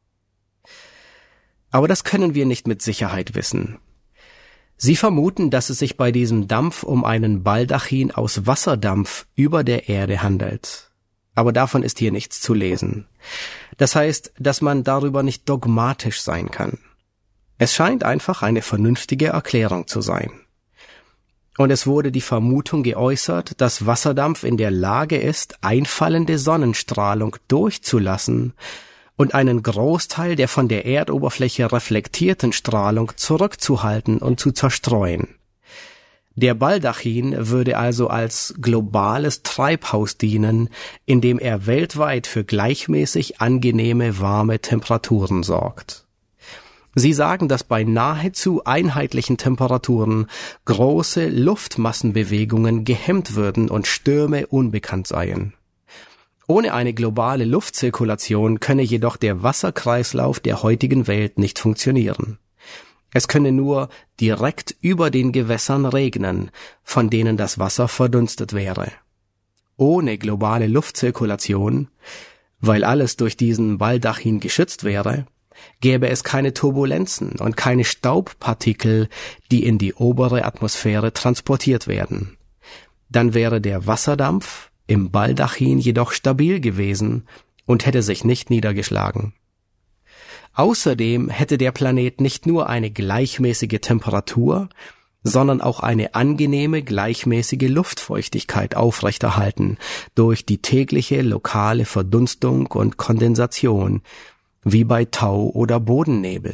Aber das können wir nicht mit Sicherheit wissen. Sie vermuten, dass es sich bei diesem Dampf um einen Baldachin aus Wasserdampf über der Erde handelt. Aber davon ist hier nichts zu lesen. Das heißt, dass man darüber nicht dogmatisch sein kann. Es scheint einfach eine vernünftige Erklärung zu sein. Und es wurde die Vermutung geäußert, dass Wasserdampf in der Lage ist, einfallende Sonnenstrahlung durchzulassen und einen Großteil der von der Erdoberfläche reflektierten Strahlung zurückzuhalten und zu zerstreuen. Der Baldachin würde also als globales Treibhaus dienen, indem er weltweit für gleichmäßig angenehme, warme Temperaturen sorgt. Sie sagen, dass bei nahezu einheitlichen Temperaturen große Luftmassenbewegungen gehemmt würden und Stürme unbekannt seien. Ohne eine globale Luftzirkulation könne jedoch der Wasserkreislauf der heutigen Welt nicht funktionieren. Es könne nur direkt über den Gewässern regnen, von denen das Wasser verdunstet wäre. Ohne globale Luftzirkulation, weil alles durch diesen Baldachin geschützt wäre, gäbe es keine Turbulenzen und keine Staubpartikel, die in die obere Atmosphäre transportiert werden. Dann wäre der Wasserdampf im Baldachin jedoch stabil gewesen und hätte sich nicht niedergeschlagen. Außerdem hätte der Planet nicht nur eine gleichmäßige Temperatur, sondern auch eine angenehme, gleichmäßige Luftfeuchtigkeit aufrechterhalten durch die tägliche lokale Verdunstung und Kondensation, wie bei Tau oder Bodennebel.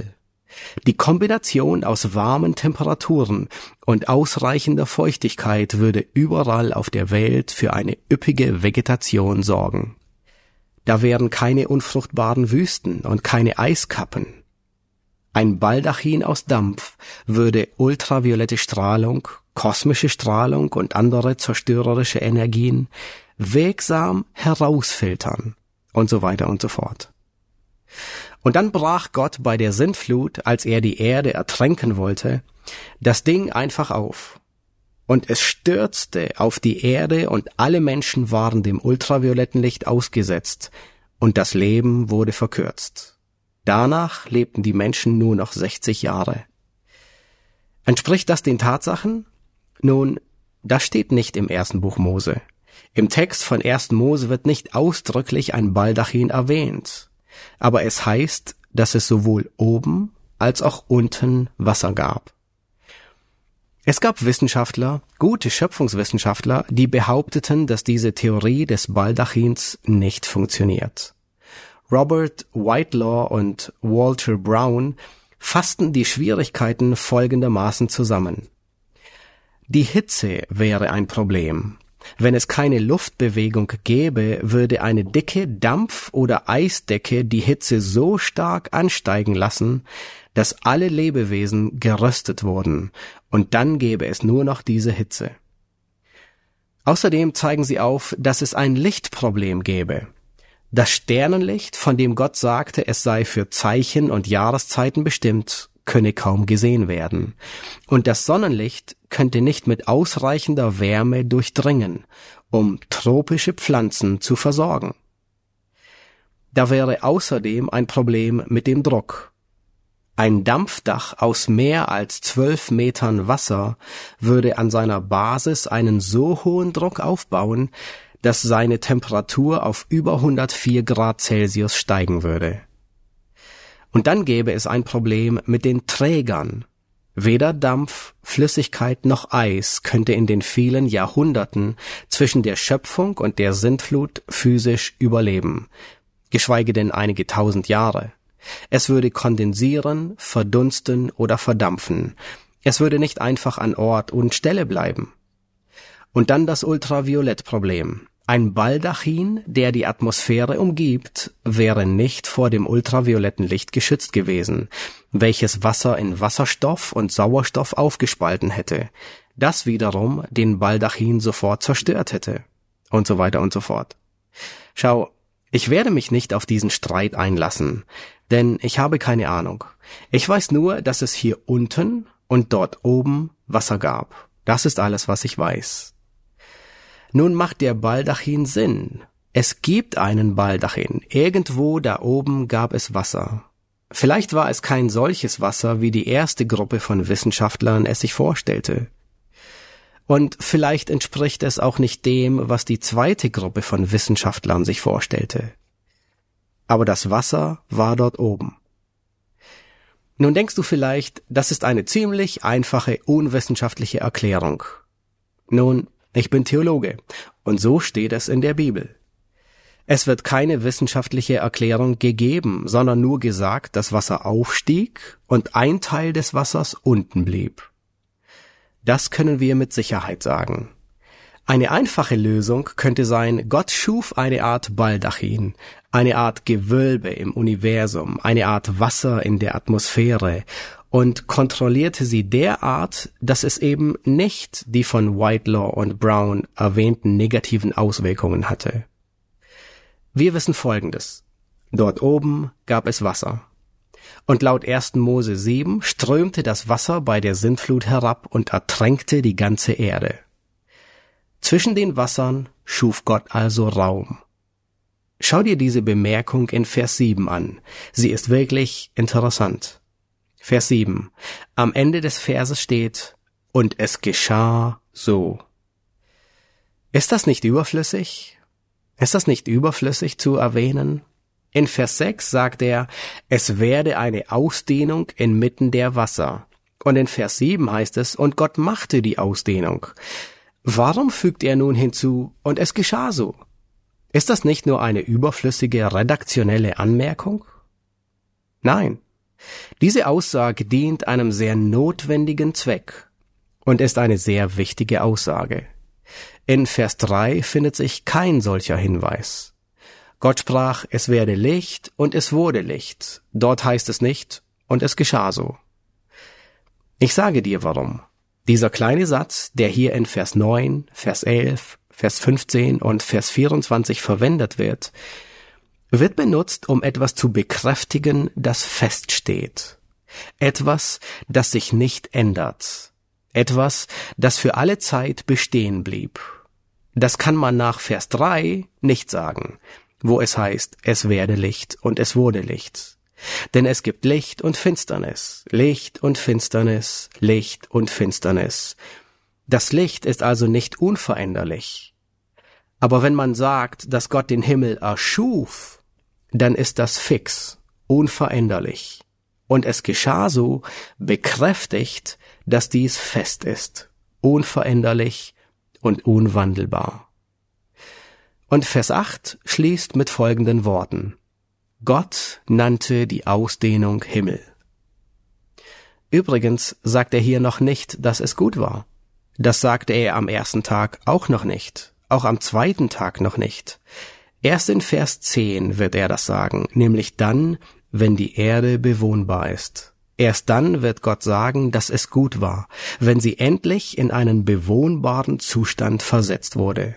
Die Kombination aus warmen Temperaturen und ausreichender Feuchtigkeit würde überall auf der Welt für eine üppige Vegetation sorgen. Da wären keine unfruchtbaren Wüsten und keine Eiskappen. Ein Baldachin aus Dampf würde ultraviolette Strahlung, kosmische Strahlung und andere zerstörerische Energien wirksam herausfiltern und so weiter und so fort. Und dann brach Gott bei der Sintflut, als er die Erde ertränken wollte, das Ding einfach auf. Und es stürzte auf die Erde und alle Menschen waren dem ultravioletten Licht ausgesetzt und das Leben wurde verkürzt. Danach lebten die Menschen nur noch 60 Jahre. Entspricht das den Tatsachen? Nun, das steht nicht im 1. Buch Mose. Im Text von 1. Mose wird nicht ausdrücklich ein Baldachin erwähnt, aber es heißt, dass es sowohl oben als auch unten Wasser gab. Es gab Wissenschaftler, gute Schöpfungswissenschaftler, die behaupteten, dass diese Theorie des Baldachins nicht funktioniert. Robert Whitelaw und Walter Brown fassten die Schwierigkeiten folgendermaßen zusammen. Die Hitze wäre ein Problem. Wenn es keine Luftbewegung gäbe, würde eine dicke Dampf- oder Eisdecke die Hitze so stark ansteigen lassen, dass alle Lebewesen geröstet wurden, und dann gäbe es nur noch diese Hitze. Außerdem zeigen sie auf, dass es ein Lichtproblem gäbe. Das Sternenlicht, von dem Gott sagte, es sei für Zeichen und Jahreszeiten bestimmt, könne kaum gesehen werden. Und das Sonnenlicht könnte nicht mit ausreichender Wärme durchdringen, um tropische Pflanzen zu versorgen. Da wäre außerdem ein Problem mit dem Druck. Ein Dampfdach aus mehr als 12 Metern Wasser würde an seiner Basis einen so hohen Druck aufbauen, dass seine Temperatur auf über 104 Grad Celsius steigen würde. Und dann gäbe es ein Problem mit den Trägern. Weder Dampf, Flüssigkeit noch Eis könnte in den vielen Jahrhunderten zwischen der Schöpfung und der Sintflut physisch überleben, geschweige denn einige tausend Jahre. Es würde kondensieren, verdunsten oder verdampfen. Es würde nicht einfach an Ort und Stelle bleiben. Und dann das Ultraviolettproblem. Ein Baldachin, der die Atmosphäre umgibt, wäre nicht vor dem ultravioletten Licht geschützt gewesen, welches Wasser in Wasserstoff und Sauerstoff aufgespalten hätte, das wiederum den Baldachin sofort zerstört hätte, und so weiter und so fort. Schau, ich werde mich nicht auf diesen Streit einlassen, denn ich habe keine Ahnung. Ich weiß nur, dass es hier unten und dort oben Wasser gab. Das ist alles, was ich weiß. Nun macht der Baldachin Sinn. Es gibt einen Baldachin. Irgendwo da oben gab es Wasser. Vielleicht war es kein solches Wasser, wie die erste Gruppe von Wissenschaftlern es sich vorstellte. Und vielleicht entspricht es auch nicht dem, was die zweite Gruppe von Wissenschaftlern sich vorstellte. Aber das Wasser war dort oben. Nun denkst du vielleicht, das ist eine ziemlich einfache, unwissenschaftliche Erklärung. Nun, ich bin Theologe, und so steht es in der Bibel. Es wird keine wissenschaftliche Erklärung gegeben, sondern nur gesagt, dass Wasser aufstieg und ein Teil des Wassers unten blieb. Das können wir mit Sicherheit sagen. Eine einfache Lösung könnte sein, Gott schuf eine Art Baldachin, eine Art Gewölbe im Universum, eine Art Wasser in der Atmosphäre und kontrollierte sie derart, dass es eben nicht die von Whitelaw und Brown erwähnten negativen Auswirkungen hatte. Wir wissen Folgendes. Dort oben gab es Wasser. Und laut 1. Mose 7 strömte das Wasser bei der Sintflut herab und ertränkte die ganze Erde. Zwischen den Wassern schuf Gott also Raum. Schau dir diese Bemerkung in Vers 7 an. Sie ist wirklich interessant. Vers 7. Am Ende des Verses steht, und es geschah so. Ist das nicht überflüssig? Ist das nicht überflüssig zu erwähnen? In Vers 6 sagt er, es werde eine Ausdehnung inmitten der Wasser. Und in Vers 7 heißt es, und Gott machte die Ausdehnung. Warum fügt er nun hinzu, und es geschah so? Ist das nicht nur eine überflüssige redaktionelle Anmerkung? Nein, Diese Aussage dient einem sehr notwendigen Zweck und ist eine sehr wichtige Aussage. In Vers 3 findet sich kein solcher Hinweis. Gott sprach, es werde Licht, und es wurde Licht. Dort heißt es nicht, und es geschah so. Ich sage dir warum. Dieser kleine Satz, der hier in Vers 9, Vers 11, Vers 15 und Vers 24 verwendet wird benutzt, um etwas zu bekräftigen, das feststeht. Etwas, das sich nicht ändert. Etwas, das für alle Zeit bestehen blieb. Das kann man nach Vers 3 nicht sagen, wo es heißt, es werde Licht und es wurde Licht. Denn es gibt Licht und Finsternis, Licht und Finsternis, Licht und Finsternis. Das Licht ist also nicht unveränderlich. Aber wenn man sagt, dass Gott den Himmel erschuf, dann ist das fix, unveränderlich. Und es geschah so, bekräftigt, dass dies fest ist, unveränderlich und unwandelbar. Und Vers 8 schließt mit folgenden Worten. Gott nannte die Ausdehnung Himmel. Übrigens sagt er hier noch nicht, dass es gut war. Das sagte er am ersten Tag auch noch nicht, auch am zweiten Tag noch nicht. Erst in Vers 10 wird er das sagen, nämlich dann, wenn die Erde bewohnbar ist. Erst dann wird Gott sagen, dass es gut war, wenn sie endlich in einen bewohnbaren Zustand versetzt wurde.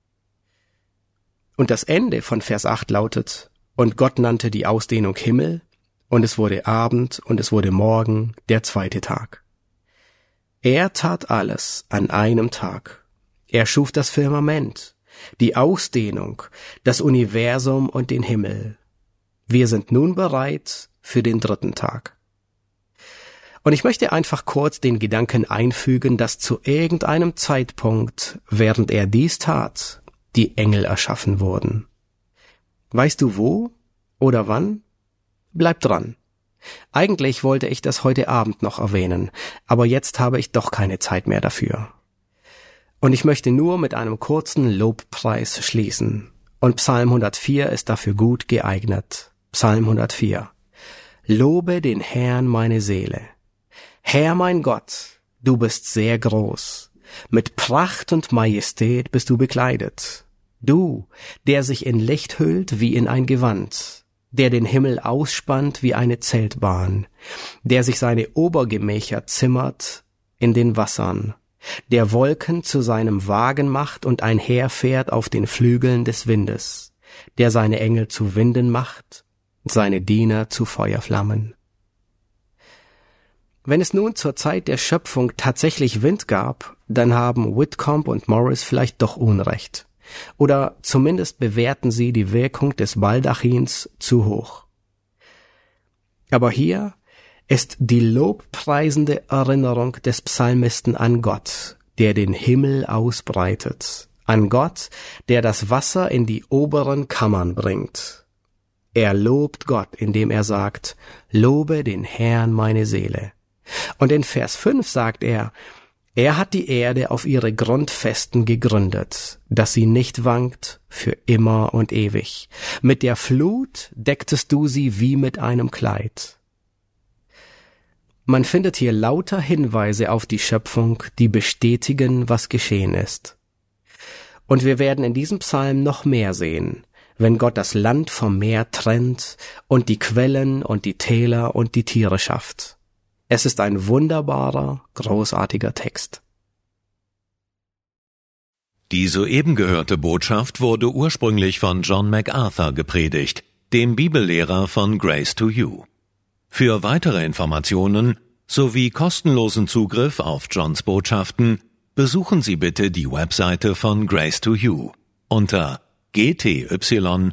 Und das Ende von Vers 8 lautet, und Gott nannte die Ausdehnung Himmel, und es wurde Abend, und es wurde Morgen, der zweite Tag. Er tat alles an einem Tag. Er schuf das Firmament, die Ausdehnung, das Universum und den Himmel. Wir sind nun bereit für den dritten Tag. Und ich möchte einfach kurz den Gedanken einfügen, dass zu irgendeinem Zeitpunkt, während er dies tat, die Engel erschaffen wurden. Weißt du wo oder wann? Bleib dran. Eigentlich wollte ich das heute Abend noch erwähnen, aber jetzt habe ich doch keine Zeit mehr dafür. Und ich möchte nur mit einem kurzen Lobpreis schließen. Und Psalm 104 ist dafür gut geeignet. Psalm 104. Lobe den Herrn meine Seele. Herr mein Gott, du bist sehr groß. Mit Pracht und Majestät bist du bekleidet. Du, der sich in Licht hüllt wie in ein Gewand, der den Himmel ausspannt wie eine Zeltbahn, der sich seine Obergemächer zimmert in den Wassern, der Wolken zu seinem Wagen macht und einherfährt auf den Flügeln des Windes, der seine Engel zu Winden macht, seine Diener zu Feuerflammen. Wenn es nun zur Zeit der Schöpfung tatsächlich Wind gab, dann haben Whitcomb und Morris vielleicht doch Unrecht. Oder zumindest bewerten sie die Wirkung des Baldachins zu hoch. Aber hier ist die lobpreisende Erinnerung des Psalmisten an Gott, der den Himmel ausbreitet, an Gott, der das Wasser in die oberen Kammern bringt. Er lobt Gott, indem er sagt, lobe den Herrn meine Seele. Und in Vers 5 sagt er hat die Erde auf ihre Grundfesten gegründet, dass sie nicht wankt für immer und ewig. Mit der Flut decktest du sie wie mit einem Kleid. Man findet hier lauter Hinweise auf die Schöpfung, die bestätigen, was geschehen ist. Und wir werden in diesem Psalm noch mehr sehen, wenn Gott das Land vom Meer trennt und die Quellen und die Täler und die Tiere schafft. Es ist ein wunderbarer, großartiger Text. Die soeben gehörte Botschaft wurde ursprünglich von John MacArthur gepredigt, dem Bibellehrer von Grace to You. Für weitere Informationen sowie kostenlosen Zugriff auf Johns Botschaften besuchen Sie bitte die Webseite von Grace to You unter gty.org.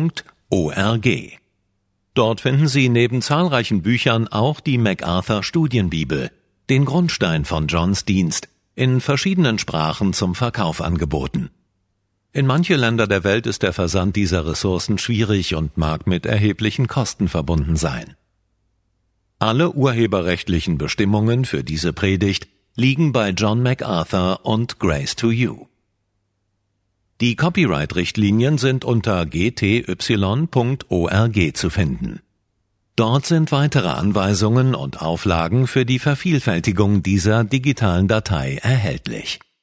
Dort finden Sie neben zahlreichen Büchern auch die MacArthur Studienbibel, den Grundstein von Johns Dienst, in verschiedenen Sprachen zum Verkauf angeboten. In manche Länder der Welt ist der Versand dieser Ressourcen schwierig und mag mit erheblichen Kosten verbunden sein. Alle urheberrechtlichen Bestimmungen für diese Predigt liegen bei John MacArthur und Grace to You. Die Copyright-Richtlinien sind unter gty.org zu finden. Dort sind weitere Anweisungen und Auflagen für die Vervielfältigung dieser digitalen Datei erhältlich.